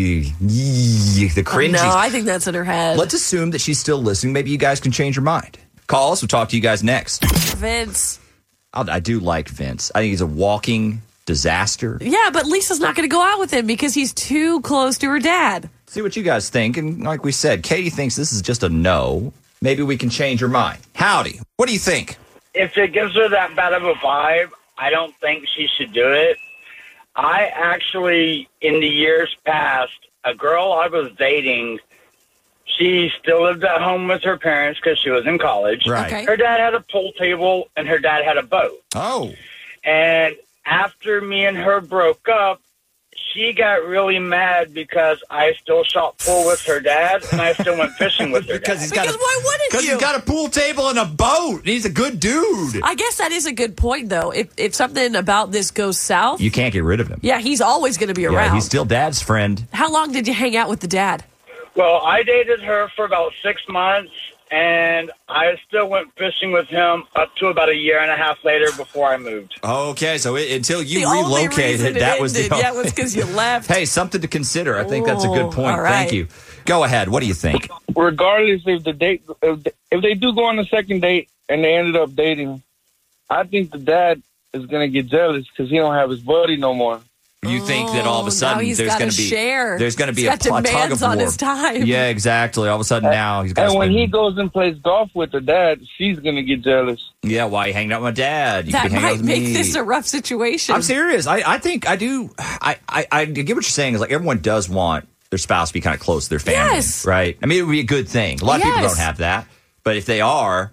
cringy. No, I think that's in her head. Let's assume that she's still listening. Maybe you guys can change your mind. Call us. We'll talk to you guys next. Vince. I do like Vince. I think he's a walking disaster. Yeah, but Lisa's not going to go out with him because he's too close to her dad. See what you guys think. And like we said, Katie thinks this is just a no. Maybe we can change her mind. Howdy. What do you think? If it gives her that bad of a vibe, I don't think she should do it. I actually, in the years past, a girl I was dating, she still lived at home with her parents because she was in college. Right. Okay. Her dad had a pool table and her dad had a boat. Oh. And after me and her broke up, she got really mad because I still shot pool with her dad and I still went fishing with her dad. Why wouldn't you? Because he's got a pool table and a boat. He's a good dude. I guess that is a good point, though. If something about this goes south, you can't get rid of him. Yeah, he's always going to be around. Yeah, he's still dad's friend. How long did you hang out with the dad? Well, I dated her for about 6 months, and I still went fishing with him up to about a year and a half later before I moved. Okay, so until you relocated, that was the... Yeah, it was because you left. Hey, something to consider. I think that's a good point. All right. Thank you. Go ahead. What do you think? Regardless if if they do go on a second date and they ended up dating, I think the dad is going to get jealous because he don't have his buddy no more. You think that all of a sudden there's going to be there's going to be a tug of war on his time. Yeah, exactly. All of a sudden now he's got. And when he goes and plays golf with her dad, she's going to get jealous. Yeah, why you hanging out with my dad? You that can hang out might with make me. this a rough situation. I'm serious. I think I do. I get what you're saying. Is like everyone does want their spouse to be kind of close to their family, yes. right? I mean, it would be a good thing. A lot of people don't have that, but if they are,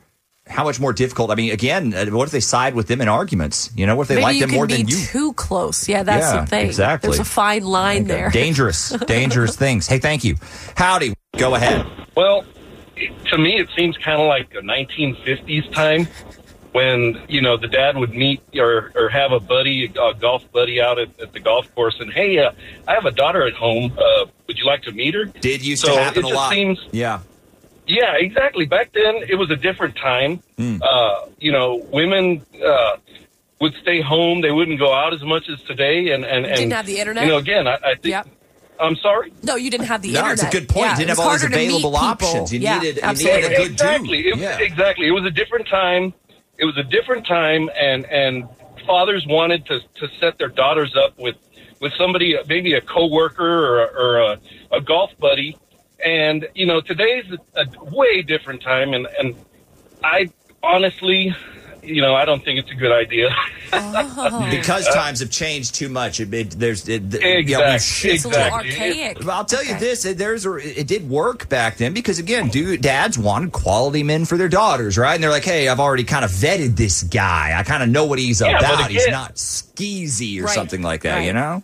how much more difficult? I mean, again, what if they side with them in arguments? You know, what if they Maybe like them more than you? Too close. Yeah, that's the thing. Exactly. There's a fine line there. Dangerous things. Hey, thank you. Howdy. Go ahead. Well, to me, it seems kind of like a 1950s time when, you know, the dad would meet or have a golf buddy out at the golf course and, hey, I have a daughter at home. Would you like to meet her? Did used to happen a lot. Yeah, exactly. Back then, it was a different time. You know, women would stay home. They wouldn't go out as much as today. And didn't have the internet? You know, again, I think... Yep. I'm sorry? No, you didn't have the No, internet. it's a good point. You didn't have all these available options. You needed a good dude. Exactly. It was a different time. It was a different time, and fathers wanted to set their daughters up with somebody, maybe a coworker or a golf buddy. And, you know, today's a way different time, and I honestly... You know, I don't think it's a good idea. Because times have changed too much. Exactly. It's a little archaic. I'll tell you this: it did work back then because, again, dads wanted quality men for their daughters, right? And they're like, "Hey, I've already kind of vetted this guy. I kind of know what he's about. Again, he's not skeezy or something like that, you know."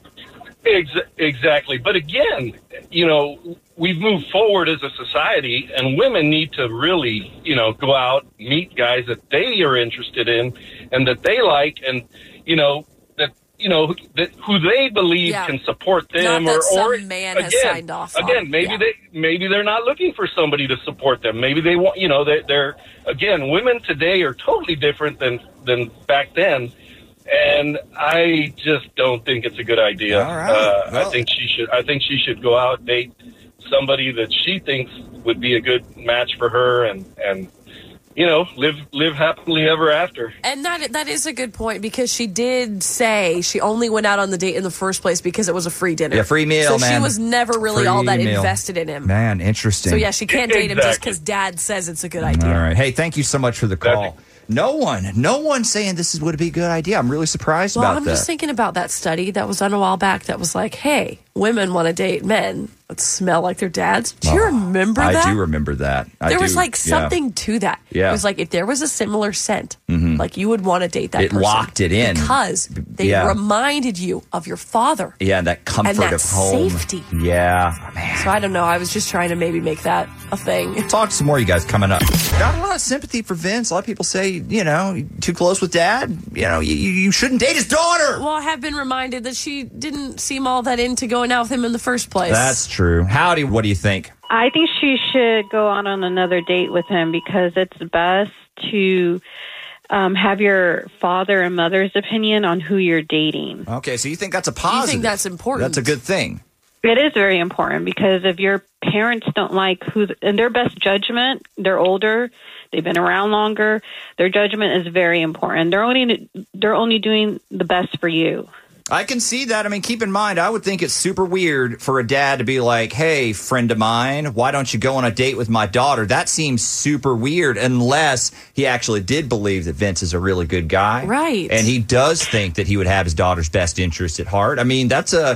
Exactly. But again, you know, we've moved forward as a society, and women need to really, you know, go out, meet guys that they are interested in and that they like, and, you know, that who they believe can support them. Not that or some man has again, signed off again, on. maybe they're not looking for somebody to support them. Maybe they want, you know, they're again, women today are totally different than back then. And I just don't think it's a good idea. All right. I think she should go out and date somebody that she thinks would be a good match for her, and you know, live happily ever after. And that is a good point, because she did say she only went out on the date in the first place because it was a free dinner. Yeah, free meal, so man. she was never really all that invested in him. Man, interesting. So yeah, she can't date him just because dad says it's a good idea. All right. Hey, thank you so much for the call. No one saying this would be a good idea. I'm really surprised about that. I'm just thinking about that study that was done a while back that was like, hey, women want to date men that smell like their dads. Do you remember that? I do remember that. There was like something to that. Yeah. It was like if there was a similar scent, like you would want to date that person. It locked it in. Because they reminded you of your father. Yeah, and that comfort and that of home. Safety. Yeah, man. So I don't know. I was just trying to maybe make that a thing. We'll talk some more, you guys, coming up. Got a lot of sympathy for Vince. A lot of people say, you know, too close with dad. You know, you shouldn't date his daughter. Well, I have been reminded that she didn't seem all that into going out with him in the first place. That's true. Howdy, what do you think? I think she should go on another date with him, because it's best to have your father and mother's opinion on who you're dating. Okay, so you think that's a positive? You think that's important? That's a good thing. It is very important, because if your parents don't like in their best judgment, they're older, they've been around longer, their judgment is very important. They're only doing the best for you. I can see that. I mean, keep in mind, I would think it's super weird for a dad to be like, hey, friend of mine, why don't you go on a date with my daughter? That seems super weird, unless he actually did believe that Vince is a really good guy. Right. And he does think that he would have his daughter's best interest at heart. I mean, that's a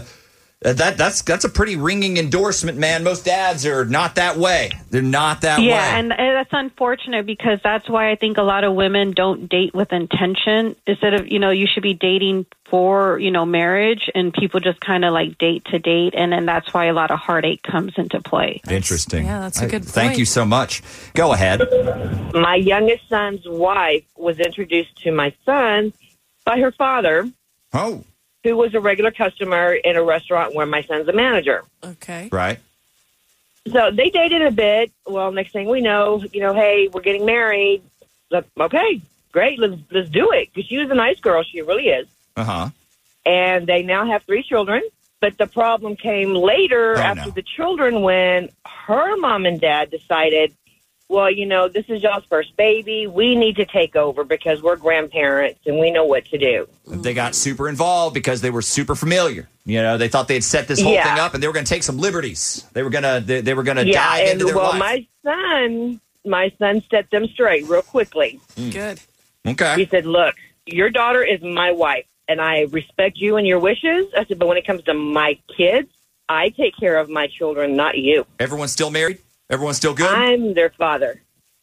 pretty ringing endorsement, man. Most dads are not that way. They're not that way. Yeah, and that's unfortunate, because that's why I think a lot of women don't date with intention. Instead of, you know, you should be dating for, you know, marriage, and people just kind of like date to date, and then that's why a lot of heartache comes into play. Interesting. Yeah, that's a good point. Thank you so much. Go ahead. My youngest son's wife was introduced to my son by her father. Oh. Who was a regular customer in a restaurant where my son's a manager. Okay. Right. So they dated a bit. Well, next thing we know, you know, hey, we're getting married. Okay, great, let's do it. Because she was a nice girl. She really is. Uh-huh. And they now have 3 children. But the problem came later after the children, when her mom and dad decided, well, you know, this is y'all's first baby. We need to take over because we're grandparents and we know what to do. They got super involved because they were super familiar. You know, they thought they had set this whole thing up, and they were going to take some liberties. They were going to dive into their life. My son set them straight real quickly. Good. Okay. He said, look, your daughter is my wife, and I respect you and your wishes. I said, but when it comes to my kids, I take care of my children, not you. Everyone's still married? Everyone's still good? I'm their father.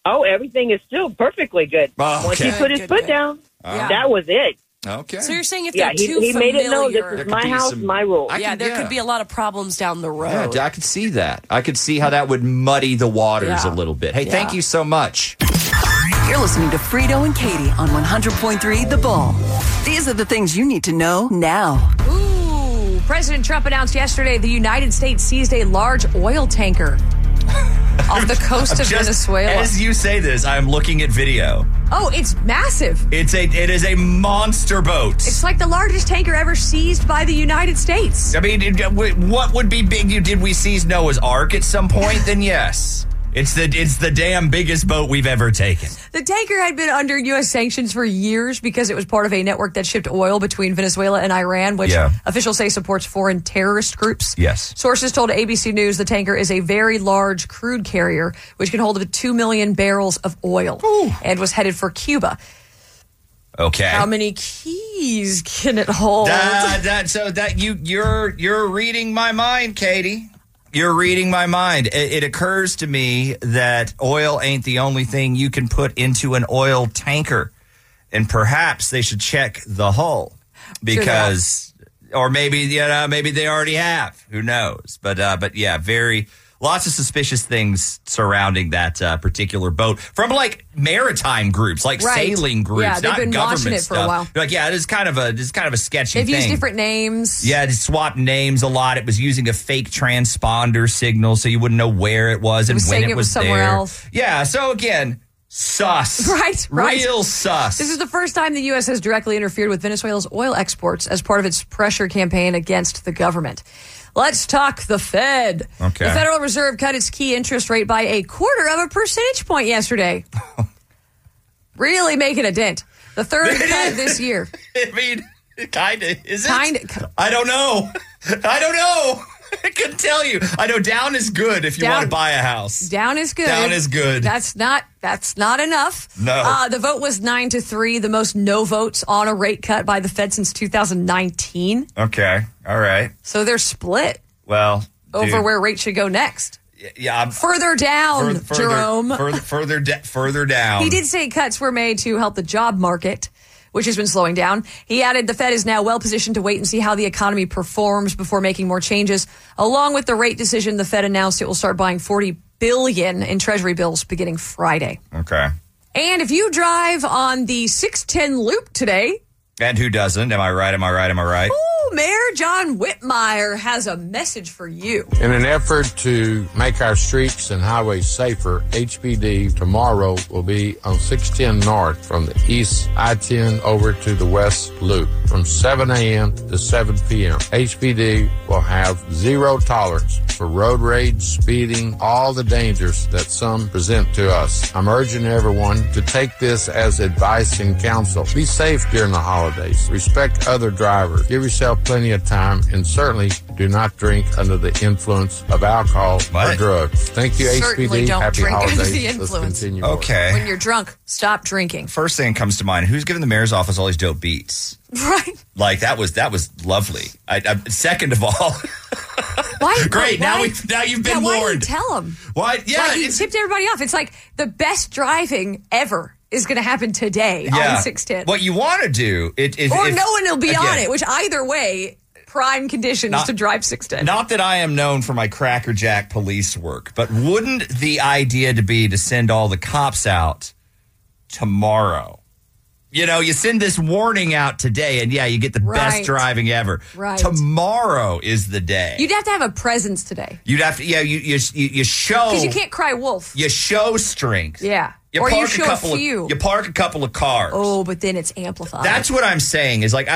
Oh, everything is still perfectly good. Oh, Once he okay. put his foot down, that was it. Okay. So you're saying if Yeah, they're too he made it known familiar, this is my house, my rules. There could be a lot of problems down the road. Yeah, I could see that. I could see how that would muddy the waters a Yeah. little bit. Hey, thank you so much. You're listening to Frito and Katie on 100.3 The Bull. These are the things you need to know now. Ooh, President Trump announced yesterday the United States seized a large oil tanker off the coast of Venezuela. As you say this, I'm looking at video. Oh, it's massive. It is a monster boat. It's like the largest tanker ever seized by the United States. I mean, what would be big? Did we seize Noah's Ark at some point? Then yes. It's the damn biggest boat we've ever taken. The tanker had been under U.S. sanctions for years because it was part of a network that shipped oil between Venezuela and Iran, which officials say supports foreign terrorist groups. Yes. Sources told ABC News the tanker is a very large crude carrier, which can hold up to 2 million barrels of oil, and was headed for Cuba. Okay. How many keys can it hold? You're reading my mind, Katie. You're reading my mind. It occurs to me that oil ain't the only thing you can put into an oil tanker. And perhaps they should check the hull because, or maybe they already have. Who knows? But yeah, lots of suspicious things surrounding that particular boat from like maritime groups, like sailing groups, yeah, they've not been government watching it for stuff. a while. Like, yeah, it is kind of a sketchy They've thing. used different names. Yeah, it swapped names a lot. It was using a fake transponder signal, so you wouldn't know where it was and when it was somewhere there. else. Yeah, so again, sus. Right. Real sus. This is the first time the U.S. has directly interfered with Venezuela's oil exports as part of its pressure campaign against the government. Let's talk the Fed. Okay. The Federal Reserve cut its key interest rate by 0.25 percentage point yesterday. Really making a dent. The third cut this year. I mean, kind of. Is it? Kind of. I don't know. I couldn't tell you. I know down is good if you want to buy a house. Down is good. Down is good. That's not enough. No. The vote was 9-3, the most no votes on a rate cut by the Fed since 2019. Okay. All right. So they're split. Well, over where rates should go next. Yeah. Further down, Jerome. Further down. He did say cuts were made to help the job market, which has been slowing down. He added the Fed is now well positioned to wait and see how the economy performs before making more changes. Along with the rate decision, the Fed announced it will start buying $40 billion in Treasury bills beginning Friday. Okay. And if you drive on the 610 loop today. And who doesn't? Am I right? Ooh, Mayor John Whitmire has a message for you. In an effort to make our streets and highways safer, HPD tomorrow will be on 610 North from the east I-10 over to the west loop from 7 a.m. to 7 p.m. HPD will have zero tolerance for road rage, speeding, all the dangers that some present to us. I'm urging everyone to take this as advice and counsel. Be safe during the holidays. Respect other drivers. Give yourself plenty of time, and certainly do not drink under the influence of alcohol or drugs. Thank you, Certainly HPD. don't Happy drink under holidays. the Let's influence. continue. Okay. When you're drunk, stop drinking. First thing that comes to mind, who's giving the mayor's office all these dope beats? Right. Like that was lovely. Second of all, why? Great. Why, now you've been why warned. Did you tell him? Why? Yeah, like, he tipped everybody off. It's like the best driving ever is going to happen today on 610. What you want to do, or no one will be on it. Which either way, prime conditions to drive 610. Not that I am known for my Cracker Jack police work, but wouldn't the idea be to send all the cops out tomorrow? You know, you send this warning out today, and you get the best driving ever. Right. Tomorrow is the day. You'd have to have a presence today. You'd have to, you show. Because you can't cry wolf. You show strength. Yeah. Or you show a few. You park a couple of cars. Oh, but then it's amplified. That's what I'm saying is like,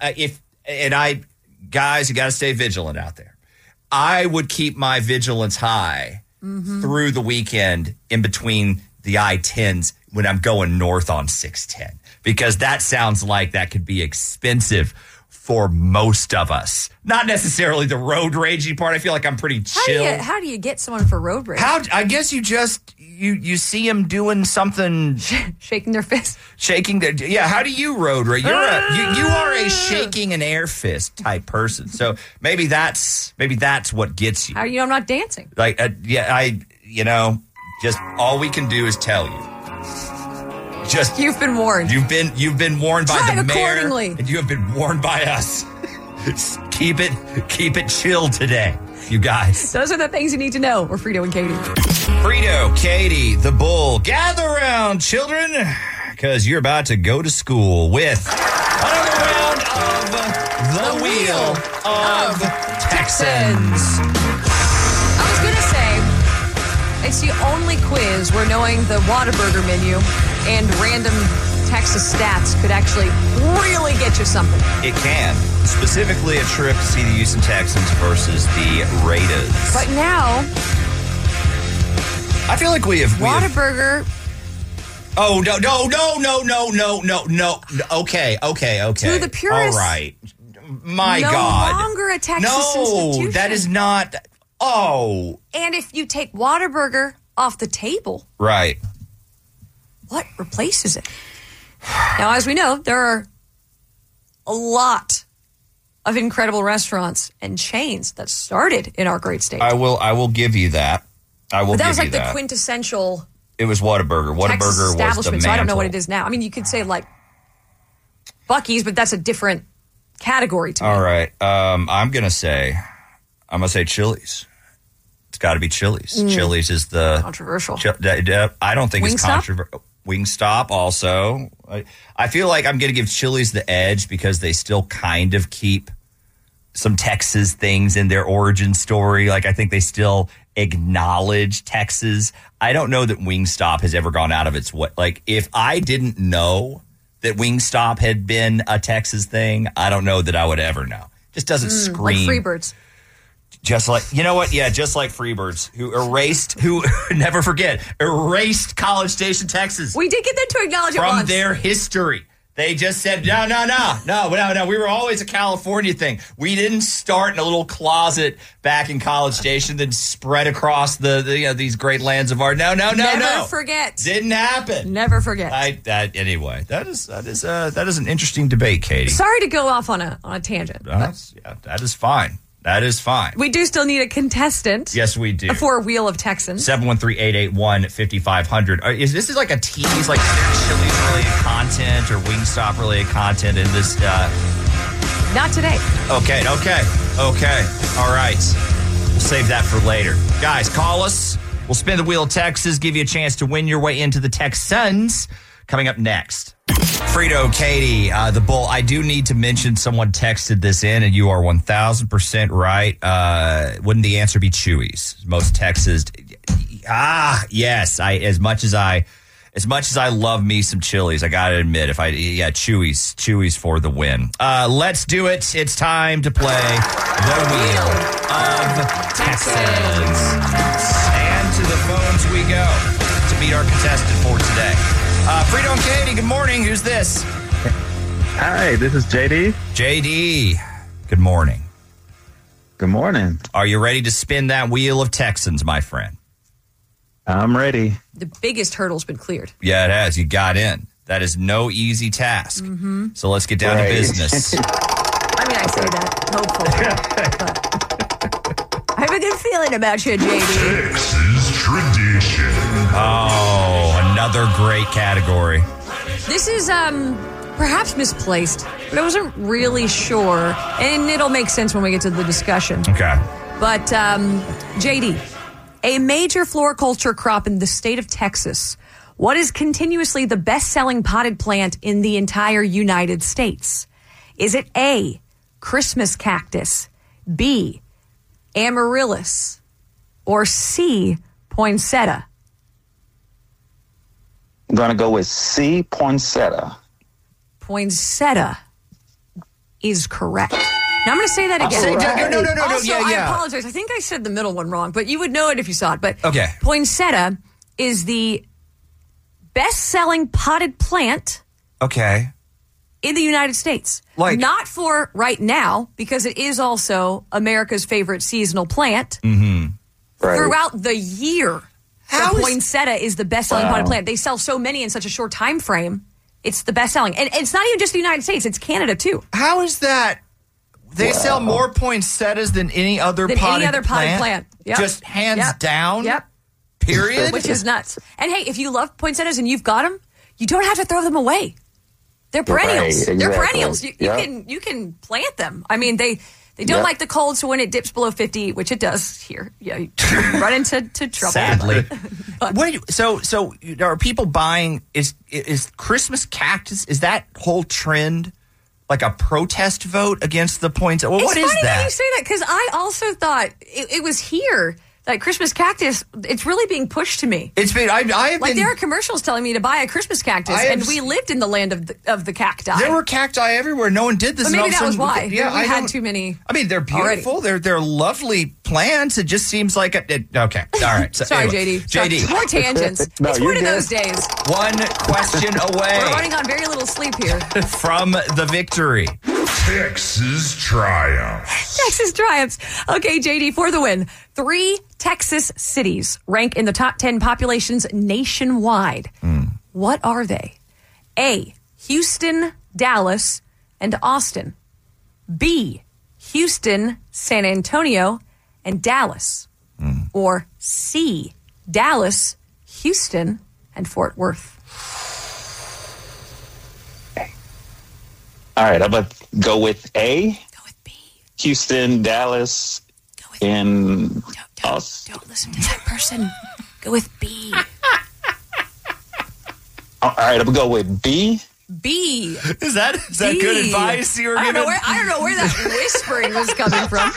guys, you got to stay vigilant out there. I would keep my vigilance high through the weekend in between the I-10s when I'm going north on 610. Because that sounds like that could be expensive for most of us. Not necessarily the road raging part. I feel like I'm pretty chill. How do you get someone for road rage? I guess you just you see them doing something, shaking their fist, How do you road rage? You are a shaking an air fist type person. So maybe that's what gets you. How do you know I'm not dancing? Like Just all we can do is tell you. Just you've been warned. You've been warned by Drive the mayor, accordingly. and you have been warned by us. Keep it chill today, you guys. Those are the things you need to know. We're Frito and Katie. Frito, Katie, the bull. Gather around, children, because you're about to go to school with another round of the Wheel of Texans. I was going to say, it's the only quiz where knowing the Whataburger menu and random Texas stats could actually really get you something. It can. Specifically a trip to see the Houston Texans versus the Raiders. But now, I feel like we have Whataburger. Oh, no. Okay. To the purists. All right. My God. No longer a Texas institution. No, that is not. Oh. And if you take Whataburger off the table. Right. What replaces it? Now, as we know, there are a lot of incredible restaurants and chains that started in our great state. I will give you that. But that was like the quintessential. It was Whataburger. Texas Whataburger was the establishment. So I don't know mantle. what it is now. I mean, you could say like Buc-ee's, but that's a different category to me. All right. I'm gonna say Chili's. It's got to be Chili's. Chili's is the controversial. I don't think it's Wingstop? controversial. Wingstop also. I feel like I'm going to give Chili's the edge because they still kind of keep some Texas things in their origin story. Like, I think they still acknowledge Texas. I don't know that Wingstop has ever gone out of its way. Like, if I didn't know that Wingstop had been a Texas thing, I don't know that I would ever know. Just doesn't scream. Like Freebirds. Just like, you know what? Yeah, just like Freebirds, who never forget, erased College Station, Texas. We did get them to acknowledge it from once. their history. They just said, no. We were always a California thing. We didn't start in a little closet back in College Station, then spread across these great lands of art. No. Never forget. Didn't happen. Never forget. Anyway, that is an interesting debate, Katie. Sorry to go off on a tangent. That is fine. That is fine. We do still need a contestant. Yes, we do. For Wheel of Texans. 713-881-5500. Is this like a tease? Like, is there Chili's-related content or Wingstop-related content in this? Not today. Okay. All right. We'll save that for later. Guys, call us. We'll spin the Wheel of Texas, give you a chance to win your way into the Texans. Coming up next. Frito, Katie, the bull. I do need to mention someone texted this in, and you are 1,000% right. Wouldn't the answer be Chewy's? Most Texas. Yes. As much as I love me some Chili's, I gotta admit, Chewy's for the win. Let's do it. It's time to play the Wheel of Texans. And to the phones we go to meet our contestant for today. Frito and Katie, good morning. Who's this? Hi, this is JD. JD, good morning. Good morning. Are you ready to spin that Wheel of Texans, my friend? I'm ready. The biggest hurdle's been cleared. Yeah, it has. You got in. That is no easy task. Mm-hmm. So let's get down to business. I mean, I say that hopefully. I have a good feeling about you, JD. Texas tradition. Oh, another great category. This is perhaps misplaced, but I wasn't really sure. And it'll make sense when we get to the discussion. Okay. But JD, a major floriculture crop in the state of Texas. What is continuously the best-selling potted plant in the entire United States? Is it A, Christmas cactus, B, amaryllis, or C, poinsettia? I'm going to go with C, poinsettia. Poinsettia is correct. Now I'm going to say that again. No. Also, I apologize. I think I said the middle one wrong, but you would know it if you saw it. But okay. Poinsettia is the best-selling potted plant. Okay. In the United States. Not for right now, because it is also America's favorite seasonal plant. Mm-hmm. Right. Throughout the year, the poinsettia is the best-selling potted plant. They sell so many in such a short time frame. It's the best-selling. And it's not even just the United States. It's Canada, too. How is that? They sell more poinsettias than any other potted plant? Yep. Just hands down? Yep. period. Which is nuts. And hey, if you love poinsettias and you've got them, you don't have to throw them away. They're perennials. Right, exactly. They're perennials. You can plant them. I mean, they don't like the cold, so when it dips below 50, which it does here, you run into trouble. Sadly. Wait, so are people buying, is Christmas cactus, is that whole trend like a protest vote against the poinsettia? Well, what is that? It's funny that you say that, because I also thought it was here. Like Christmas cactus, it's really being pushed to me. It's been. I have like been, there are commercials telling me to buy a Christmas cactus, and we lived in the land of the cacti. There were cacti everywhere. No one did this. But maybe that was why. Yeah, we had too many. I mean, they're beautiful. Already. They're lovely plants. It just seems like okay. All right. So, Sorry, anyway. JD. More tangents. It's one of those days. One question away. We're running on very little sleep here. From the victory. Texas triumphs. Texas triumphs. Okay, JD, for the win. 3 Texas cities rank in the top 10 populations nationwide. What are they? A, Houston, Dallas, and Austin. B, Houston, San Antonio, and Dallas. Or C, Dallas, Houston, and Fort Worth. All right, I'm going to go with A. Go with B. Houston, Dallas, and Austin. Don't listen to that person. Go with B. All right, I'm going to go with B. B. Is that good advice you were giving? I don't know where that whispering was coming from.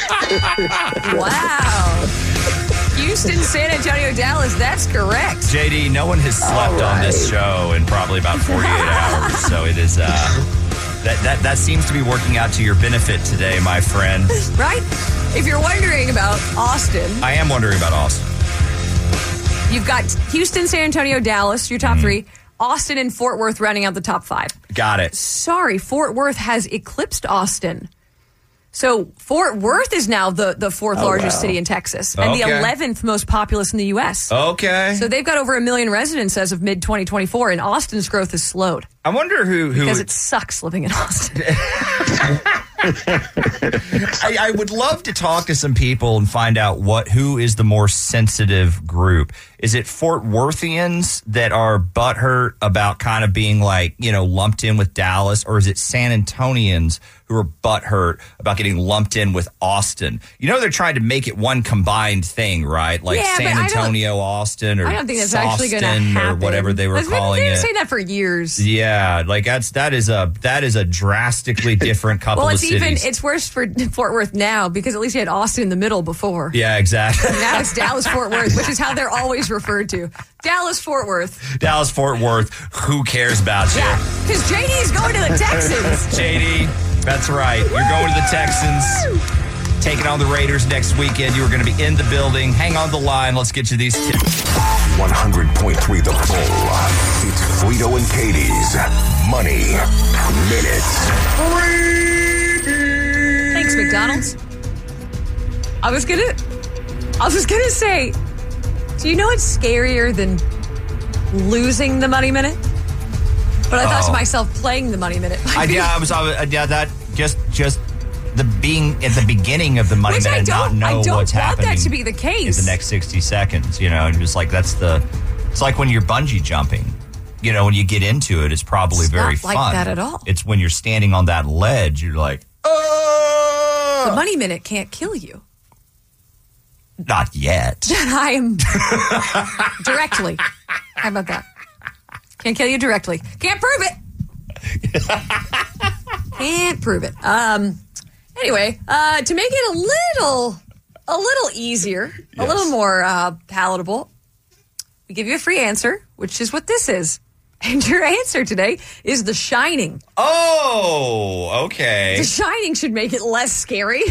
Wow. Houston, San Antonio, Dallas, that's correct. JD, no one has slept on this show in probably about 48 hours, so it is... That seems to be working out to your benefit today, my friend. Right? If you're wondering about Austin. I am wondering about Austin. You've got Houston, San Antonio, Dallas, your top 3. Austin and Fort Worth rounding out the top 5. Got it. Sorry, Fort Worth has eclipsed Austin. So Fort Worth is now the 4th largest city in Texas and the 11th most populous in the U.S. Okay. So they've got over 1 million residents as of mid-2024, and Austin's growth has slowed. I wonder who because it sucks living in Austin. I would love to talk to some people and find out who is the more sensitive group. Is it Fort Worthians that are butthurt about kind of being like, lumped in with Dallas, or is it San Antonians who are butthurt about getting lumped in with Austin? They're trying to make it one combined thing, right? Like San Antonio, Austin, or I don't think that's actually going to happen. Or whatever they were calling it. They've been saying that for years. Yeah, like that is a drastically different couple of cities. It's worse for Fort Worth now because at least you had Austin in the middle before. Yeah, exactly. Now it's Dallas Fort Worth, which is how they're always referred to. Dallas Fort Worth. Dallas Fort Worth. Who cares about you? Yeah, because JD's going to the Texans. JD, that's right. You're going to the Texans. Taking on the Raiders next weekend. You are going to be in the building. Hang on the line. Let's get you these tips. 100.3 The Bull. It's Frito and Katie's Money Minutes. Thanks, McDonald's. I was just gonna say, do you know what's scarier than losing the Money Minute? But I thought to myself, playing the Money Minute. Just the being at the beginning of the Money Minute and not know what's happening. I don't want that to be the case. In the next 60 seconds, and just like it's like when you're bungee jumping. When you get into it, it's probably very fun. It's not like that at all. It's when you're standing on that ledge, you're like, oh! The Money Minute can't kill you. Not yet. I am directly. How about that? Can't kill you directly. Can't prove it. Can't prove it. Anyway, to make it a little easier, a little more palatable, we give you a free answer, which is what this is. And your answer today is The Shining. Oh, okay. The Shining should make it less scary.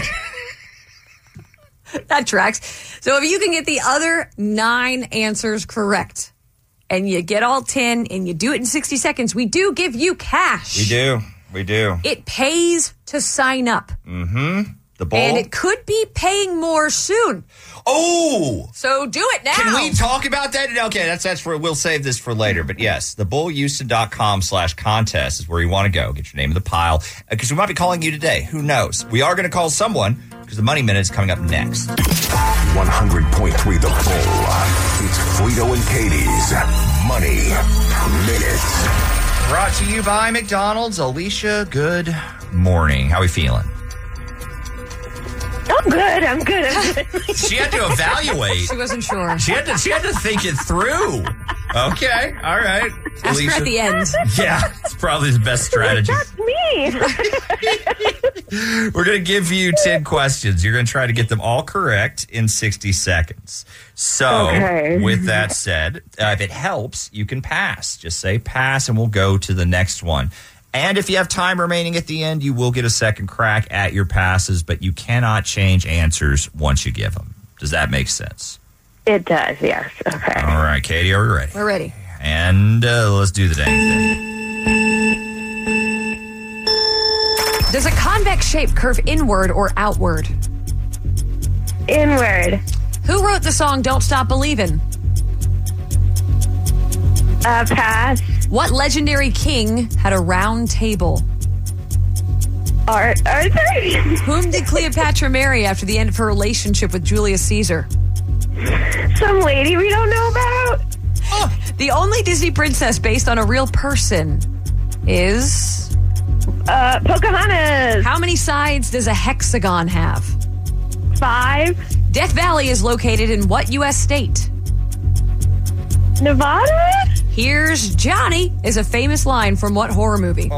That tracks. So if you can get the other 9 answers correct, and you get all 10, and you do it in 60 seconds, we do give you cash. We do. It pays to sign up. Mm-hmm. The Bull. And it could be paying more soon. Oh! So do it now. Can we talk about that? Okay, that's for, we'll save this for later. But yes, thebullhouston.com/contest is where you want to go. Get your name in the pile. Because we might be calling you today. Who knows? We are going to call someone because the Money Minute is coming up next. 100.3 The Bull. It's Frito and Katie's Money Minute. Brought to you by McDonald's. Alicia, good morning. How are we feeling? I'm good. She had to evaluate. She wasn't sure. She had to think it through. Okay, all right. Ask Alicia. her at the end. Yeah, it's probably the best strategy. That's me. We're going to give you 10 questions. You're going to try to get them all correct in 60 seconds. So, with that said, if it helps, you can pass. Just say pass, and we'll go to the next one. And if you have time remaining at the end, you will get a second crack at your passes, but you cannot change answers once you give them. Does that make sense? It does, yes. Okay. All right, Katie, are we ready? We're ready. And let's do the dang thing. Does a convex shape curve inward or outward? Inward. Who wrote the song Don't Stop Believin'? Pass. What legendary king had a round table? Arthur. Whom did Cleopatra marry after the end of her relationship with Julius Caesar? Some lady we don't know about. Oh, the only Disney princess based on a real person is... Pocahontas. How many sides does a hexagon have? 5. Death Valley is located in what U.S. state? Nevada? Here's Johnny is a famous line from what horror movie?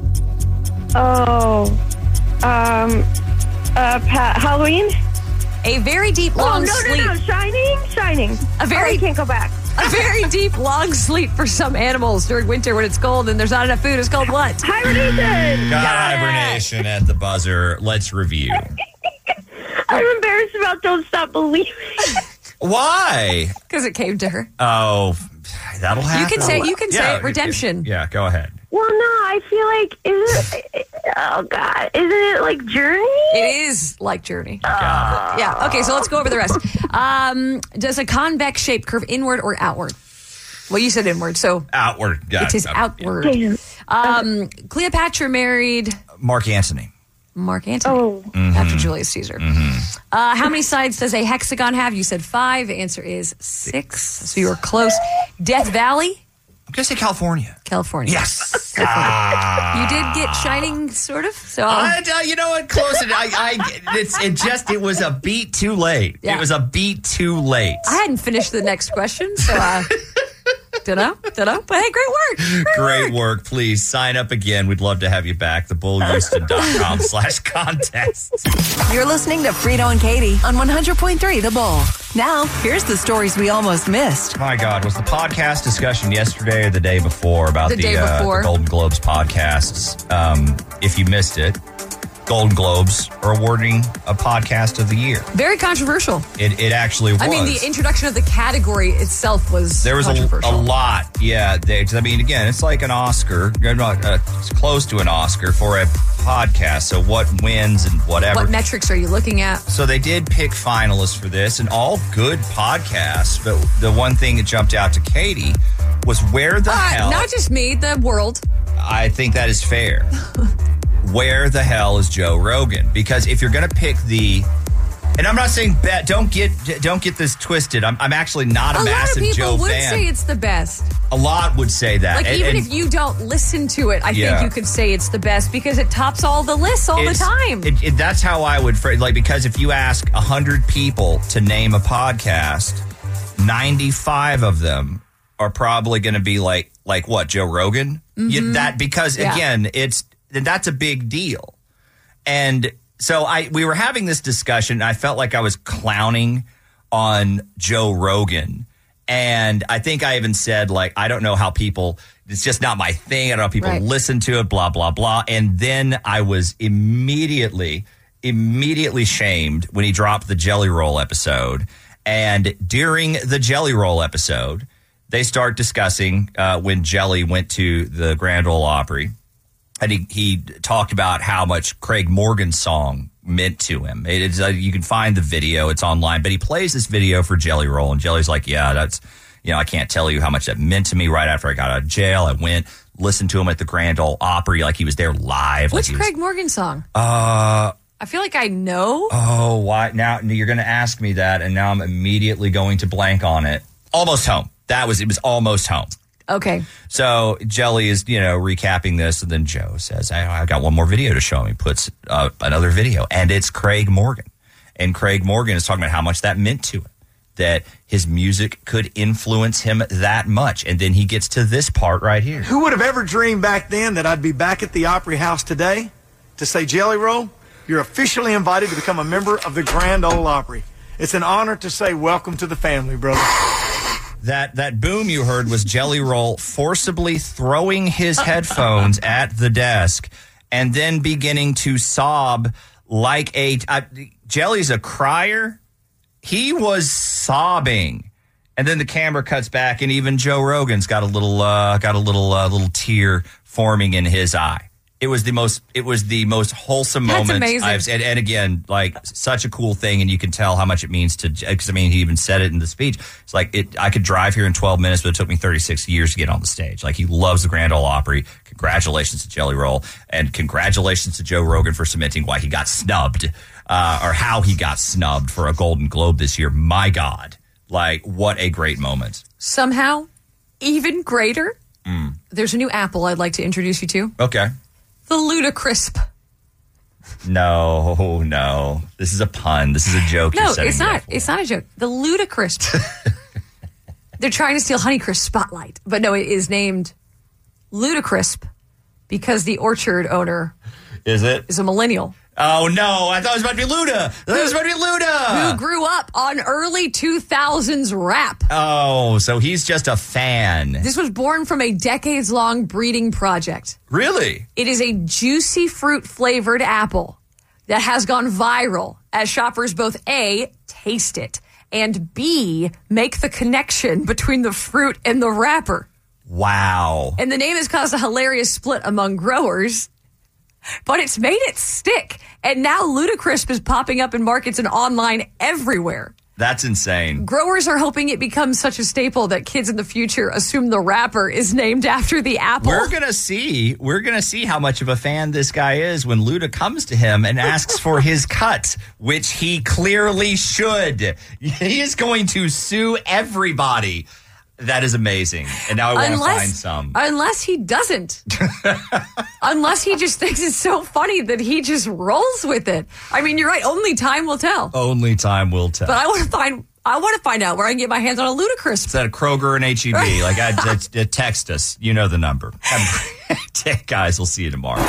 Halloween? A very deep, long sleep. No. Shining. I can't go back. A very deep, long sleep for some animals during winter when it's cold and there's not enough food is called what? Hibernation. Got hibernation at the buzzer. Let's review. I'm embarrassed about Don't Stop Believing. Why? Because it came to her. Oh, that'll happen. You can say it. Redemption. Yeah, go ahead. Well, no, I feel like isn't it like Journey? It is like Journey. Yeah. Okay, so let's go over the rest. Does a convex shape curve inward or outward? Well, you said inward, so outward. It is outward. Cleopatra married Mark Antony. After Julius Caesar. How many sides does a hexagon have? You said 5. The answer is 6. So you were close. Death Valley? I'm going to say California. Yes. You did get Shining, sort of. So you know what? Close. It was a beat too late. Yeah. It was a beat too late. I hadn't finished the next question, so don't know. But hey, great work. Great work. Please sign up again. We'd love to have you back. TheBullHouston.com/contest. You're listening to Frito and Katie on 100.3 The Bull. Now, here's the stories we almost missed. My God, was the podcast discussion yesterday or the day before about the Golden Globes podcasts? If you missed it, Golden Globes are awarding a podcast of the year. Very controversial. It actually was. I mean, the introduction of the category itself was There was a controversial. lot. Yeah. I mean, again, it's like an Oscar. It's close to an Oscar for a podcast. So what wins and whatever. What metrics are you looking at? So they did pick finalists for this, and all good podcasts. But the one thing that jumped out to Katie was where the hell... Not just me, the world. I think that is fair. Where the hell is Joe Rogan? Because if you're going to pick and I'm not saying don't get this twisted. I'm actually not a massive Joe fan. A lot of people would say it's the best. A lot would say that. Like even if you don't listen to it, I think you could say it's the best because it tops all the lists all the time. That's how I would phrase. Like because if you ask 100 people to name a podcast, 95 of them are probably going to be like what, Joe Rogan? Mm-hmm. That's a big deal. And so we were having this discussion, and I felt like I was clowning on Joe Rogan. And I think I even said, I don't know how it's just not my thing. I don't know how people listen to it, blah, blah, blah. And then I was immediately shamed when he dropped the Jelly Roll episode. And during the Jelly Roll episode, they start discussing when Jelly went to the Grand Ole Opry. And he talked about how much Craig Morgan's song meant to him. You can find the video. It's online. But he plays this video for Jelly Roll. And Jelly's like, yeah, that's, I can't tell you how much that meant to me right after I got out of jail. I went, listened to him at the Grand Ole Opry like he was there live. Which Craig Morgan song? I feel like I know. Oh, why? Now you're going to ask me that. And now I'm immediately going to blank on it. almost home. It was almost home. Okay. So Jelly is, recapping this, and then Joe says, I got one more video to show him. He puts another video, and it's Craig Morgan. And Craig Morgan is talking about how much that meant to him, that his music could influence him that much. And then he gets to this part right here. Who would have ever dreamed back then that I'd be back at the Opry House today to say, Jelly Roll, you're officially invited to become a member of the Grand Ole Opry. It's an honor to say welcome to the family, brother. That boom you heard was Jelly Roll forcibly throwing his headphones at the desk and then beginning to sob like Jelly's a crier. He was sobbing, and then the camera cuts back, and even Joe Rogan's got a little tear forming in his eye. It was the most wholesome moment. That's amazing. And again, like, such a cool thing, and you can tell how much it means to. Because he even said it in the speech. It's like I could drive here in 12 minutes, but it took me 36 years to get on the stage. Like, he loves the Grand Ole Opry. Congratulations to Jelly Roll, and congratulations to Joe Rogan for cementing why he got snubbed, or how he got snubbed for a Golden Globe this year. My God, like, what a great moment! Somehow, even greater. There's a new Apple I'd like to introduce you to. Okay. The Ludacrisp. No. This is a pun. This is a joke. No, it's not. It's not a joke. The Ludacrisp. They're trying to steal Honeycrisp spotlight. But no, it is named Ludacrisp because the orchard owner is a millennial. Oh, no. I thought it was about to be Luda. Who grew up on early 2000s rap. Oh, so he's just a fan. This was born from a decades-long breeding project. Really? It is a juicy fruit-flavored apple that has gone viral as shoppers both A, taste it, and B, make the connection between the fruit and the wrapper. Wow. And the name has caused a hilarious split among growers, but it's made it stick. And now Ludacrisp is popping up in markets and online everywhere. That's insane. Growers are hoping it becomes such a staple that kids in the future assume the wrapper is named after the apple. We're gonna see how much of a fan this guy is when Luda comes to him and asks for his cut, which he clearly should. He is going to sue everybody. That is amazing. And now I want to find some. Unless he doesn't. Unless he just thinks it's so funny that he just rolls with it. I mean, you're right. Only time will tell. Only time will tell. But I want to find out where I can get my hands on a Ludacrisp. It's at a Kroger and H-E-B. Like, text us. You know the number. Guys, we'll see you tomorrow.